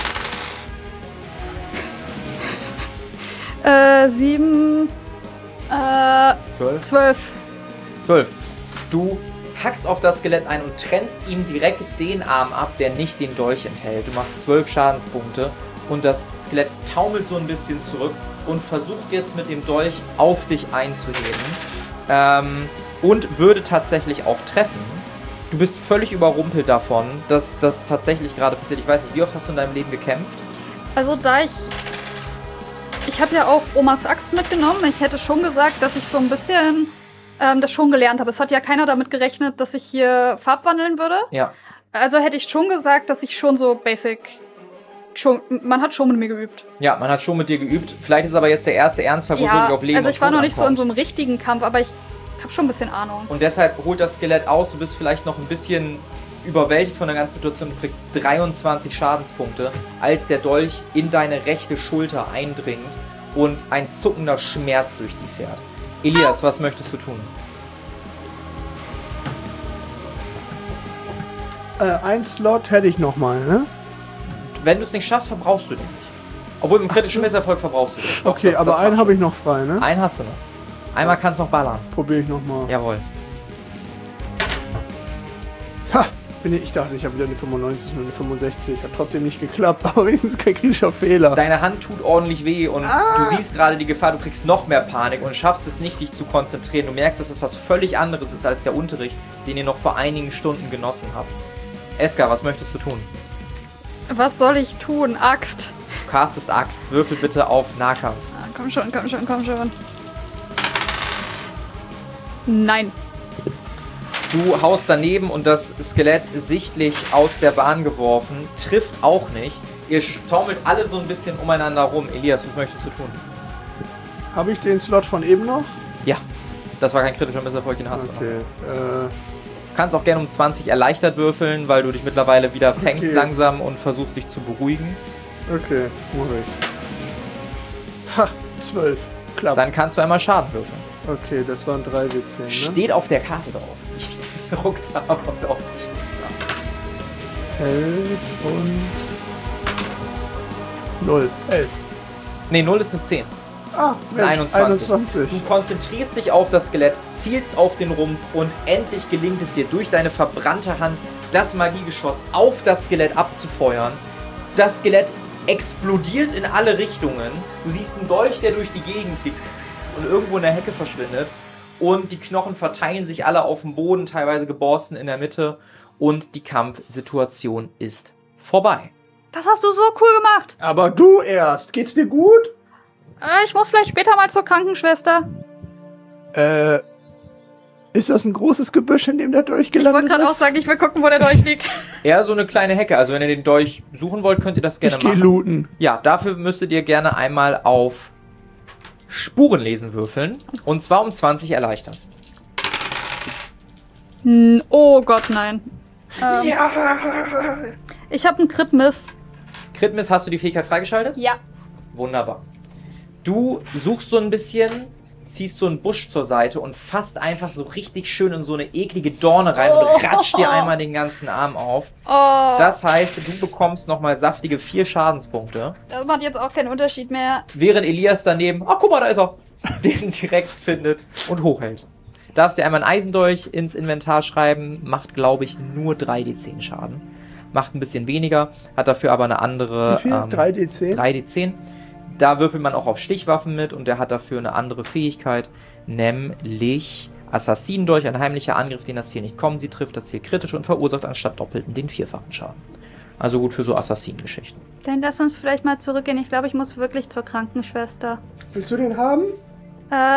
äh, sieben. Äh, zwölf. zwölf. zwölf. Du hackst auf das Skelett ein und trennst ihm direkt den Arm ab, der nicht den Dolch enthält. Du machst zwölf Schadenspunkte und das Skelett taumelt so ein bisschen zurück und versucht jetzt mit dem Dolch auf dich einzuheben. Ähm, und würde tatsächlich auch treffen. Du bist völlig überrumpelt davon, dass das tatsächlich gerade passiert. Ich weiß nicht, wie oft hast du in deinem Leben gekämpft? Also da ich... Ich habe ja auch Omas Axt mitgenommen. Ich hätte schon gesagt, dass ich so ein bisschen ähm, das schon gelernt habe. Es hat ja keiner damit gerechnet, dass ich hier farbwandeln würde. Ja. Also hätte ich schon gesagt, dass ich schon so basic... Schon, man hat schon mit mir geübt. Ja, man hat schon mit dir geübt. Vielleicht ist aber jetzt der erste Ernstfall, wo es Ja, wirklich auf Leben also und ich war Tod noch nicht so in ankommt. so einem richtigen Kampf, aber ich habe schon ein bisschen Ahnung. Und deshalb holt das Skelett aus. Du bist vielleicht noch ein bisschen überwältigt von der ganzen Situation. Du kriegst dreiundzwanzig Schadenspunkte, als der Dolch in deine rechte Schulter eindringt und ein zuckender Schmerz durch die fährt. Elias, was möchtest du tun? Äh, ein Slot hätte ich nochmal, ne? Wenn du es nicht schaffst, verbrauchst du den nicht. Obwohl mit dem kritischen so. Misserfolg verbrauchst du den. Doch, Okay, das- aber das einen macht habe ich Spaß. noch frei, ne? Einen hast du noch. Einmal kannst du noch ballern. Probiere ich nochmal. Jawohl. Ha! Finde ich, ich dachte, ich habe wieder eine fünfundneunzig, nur eine fünfundsechzig. Hat trotzdem nicht geklappt, aber wenigstens kein kritischer Fehler. Deine Hand tut ordentlich weh und Ah. du siehst gerade die Gefahr, du kriegst noch mehr Panik und schaffst es nicht, dich zu konzentrieren. Du merkst, dass das was völlig anderes ist als der Unterricht, den ihr noch vor einigen Stunden genossen habt. Eska, was möchtest du tun? Was soll ich tun? Axt. Du castest Axt. Würfel bitte auf Nahkampf. Ah, komm schon, komm schon, komm schon. Nein. Du haust daneben und das Skelett sichtlich aus der Bahn geworfen. Trifft auch nicht. Ihr taumelt alle so ein bisschen umeinander rum. Elias, was möchtest du tun? Habe ich den Slot von eben noch? Ja, das war kein kritischer Misserfolg, den hast du noch. Okay. Äh, Du kannst auch gerne um zwanzig erleichtert würfeln, weil du dich mittlerweile wieder fängst Okay. langsam und versuchst dich zu beruhigen. okay, mach ich. Ha! zwölf. Klappt. Dann kannst du einmal Schaden würfeln. Okay, das waren drei W zehn, ne? Steht auf der Karte drauf, die ich gedruckt habe und ausgeschrieben habe. elf und... null. elf. Ne, null ist eine zehn. Ah, Das sind einundzwanzig. einundzwanzig. Du konzentrierst dich auf das Skelett, zielst auf den Rumpf und endlich gelingt es dir, durch deine verbrannte Hand das Magiegeschoss auf das Skelett abzufeuern. Das Skelett explodiert in alle Richtungen. Du siehst einen Dolch, der durch die Gegend fliegt und irgendwo in der Hecke verschwindet. Und die Knochen verteilen sich alle auf dem Boden, teilweise geborsten in der Mitte. Und die Kampfsituation ist vorbei. Das hast du so cool gemacht. Aber du erst. Geht's dir gut? Äh, ich muss vielleicht später mal zur Krankenschwester. Äh, ist das ein großes Gebüsch, in dem der Ich wollte durchgelandet gerade auch ist? sagen, ich will gucken, wo der Dolch liegt. Eher so eine kleine Hecke. Also wenn ihr den Dolch suchen wollt, könnt ihr das gerne Ich gehe machen. looten. Ja, dafür müsstet ihr gerne einmal auf Spurenlesen würfeln. Und zwar um zwanzig erleichtern. Hm, oh Gott, nein. Ähm, Ja! Ich habe einen Crit-Miss. Crit-Miss, hast du die Fähigkeit freigeschaltet? Ja. Wunderbar. Du suchst so ein bisschen, ziehst so einen Busch zur Seite und fasst einfach so richtig schön in so eine eklige Dorne rein und ratscht dir einmal den ganzen Arm auf. Oh, das, Das heißt, du bekommst nochmal saftige vier Schadenspunkte. das macht jetzt auch keinen Unterschied mehr. Während Elias daneben, ach guck mal, da ist er, den direkt findet und hochhält. Darfst dir einmal ein Eisendolch ins Inventar schreiben, macht glaube ich nur drei D zehn Schaden. Macht ein bisschen weniger, hat dafür aber eine andere... Wie viel? ähm, drei D zehn? drei D zehn. Da würfelt man auch auf Stichwaffen mit und der hat dafür eine andere Fähigkeit, nämlich Assassinendolch, ein heimlicher Angriff, den das Ziel nicht kommen sieht, trifft das Ziel kritisch und verursacht anstatt doppelten den vierfachen Schaden. Also gut für so Assassinengeschichten. Dann lass uns vielleicht mal zurückgehen. Ich glaube, ich muss wirklich zur Krankenschwester. Willst du den haben? Äh,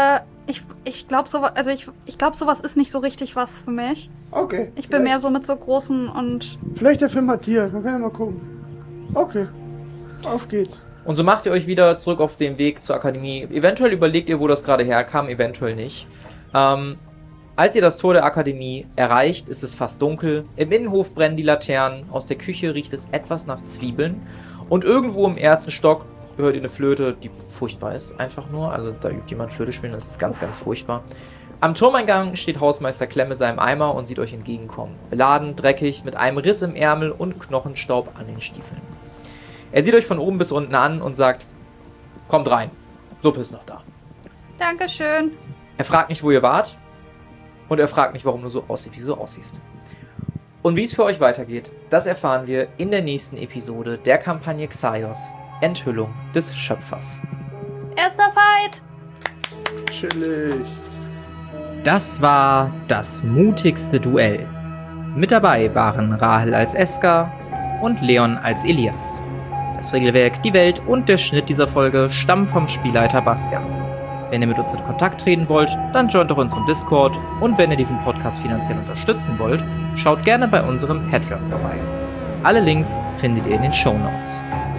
Ich, ich glaube, sowas, also ich, ich glaub, sowas ist nicht so richtig was für mich. Okay. Ich bin mehr so mit so großen und... Vielleicht der Film hat hier, dann können wir mal gucken. Okay, auf geht's. Und so macht ihr euch wieder zurück auf den Weg zur Akademie. Eventuell überlegt ihr, wo das gerade herkam, eventuell nicht. Ähm, als ihr das Tor der Akademie erreicht, ist es fast dunkel. Im Innenhof brennen die Laternen. Aus der Küche riecht es etwas nach Zwiebeln. Und irgendwo im ersten Stock hört ihr eine Flöte, die furchtbar ist, einfach nur. Also da übt jemand Flöte spielen, das ist ganz, ganz furchtbar. Am Turmeingang steht Hausmeister Clem mit seinem Eimer und sieht euch entgegenkommen. Beladen, dreckig, mit einem Riss im Ärmel und Knochenstaub an den Stiefeln. Er sieht euch von oben bis unten an und sagt, kommt rein, Suppe ist noch da. Dankeschön. Er fragt nicht, wo ihr wart, und er fragt nicht, warum du so aussiehst, wie du so aussiehst. Und wie es für euch weitergeht, das erfahren wir in der nächsten Episode der Kampagne Xaios, Enthüllung des Schöpfers. Erster Fight! Chillig. Das war das mutigste Duell. Mit dabei waren Rahel als Eska und Leon als Elias. Das Regelwerk, die Welt und der Schnitt dieser Folge stammen vom Spielleiter Bastian. Wenn ihr mit uns in Kontakt treten wollt, dann joint doch unseren Discord, und wenn ihr diesen Podcast finanziell unterstützen wollt, schaut gerne bei unserem Patreon vorbei. Alle Links findet ihr in den Shownotes.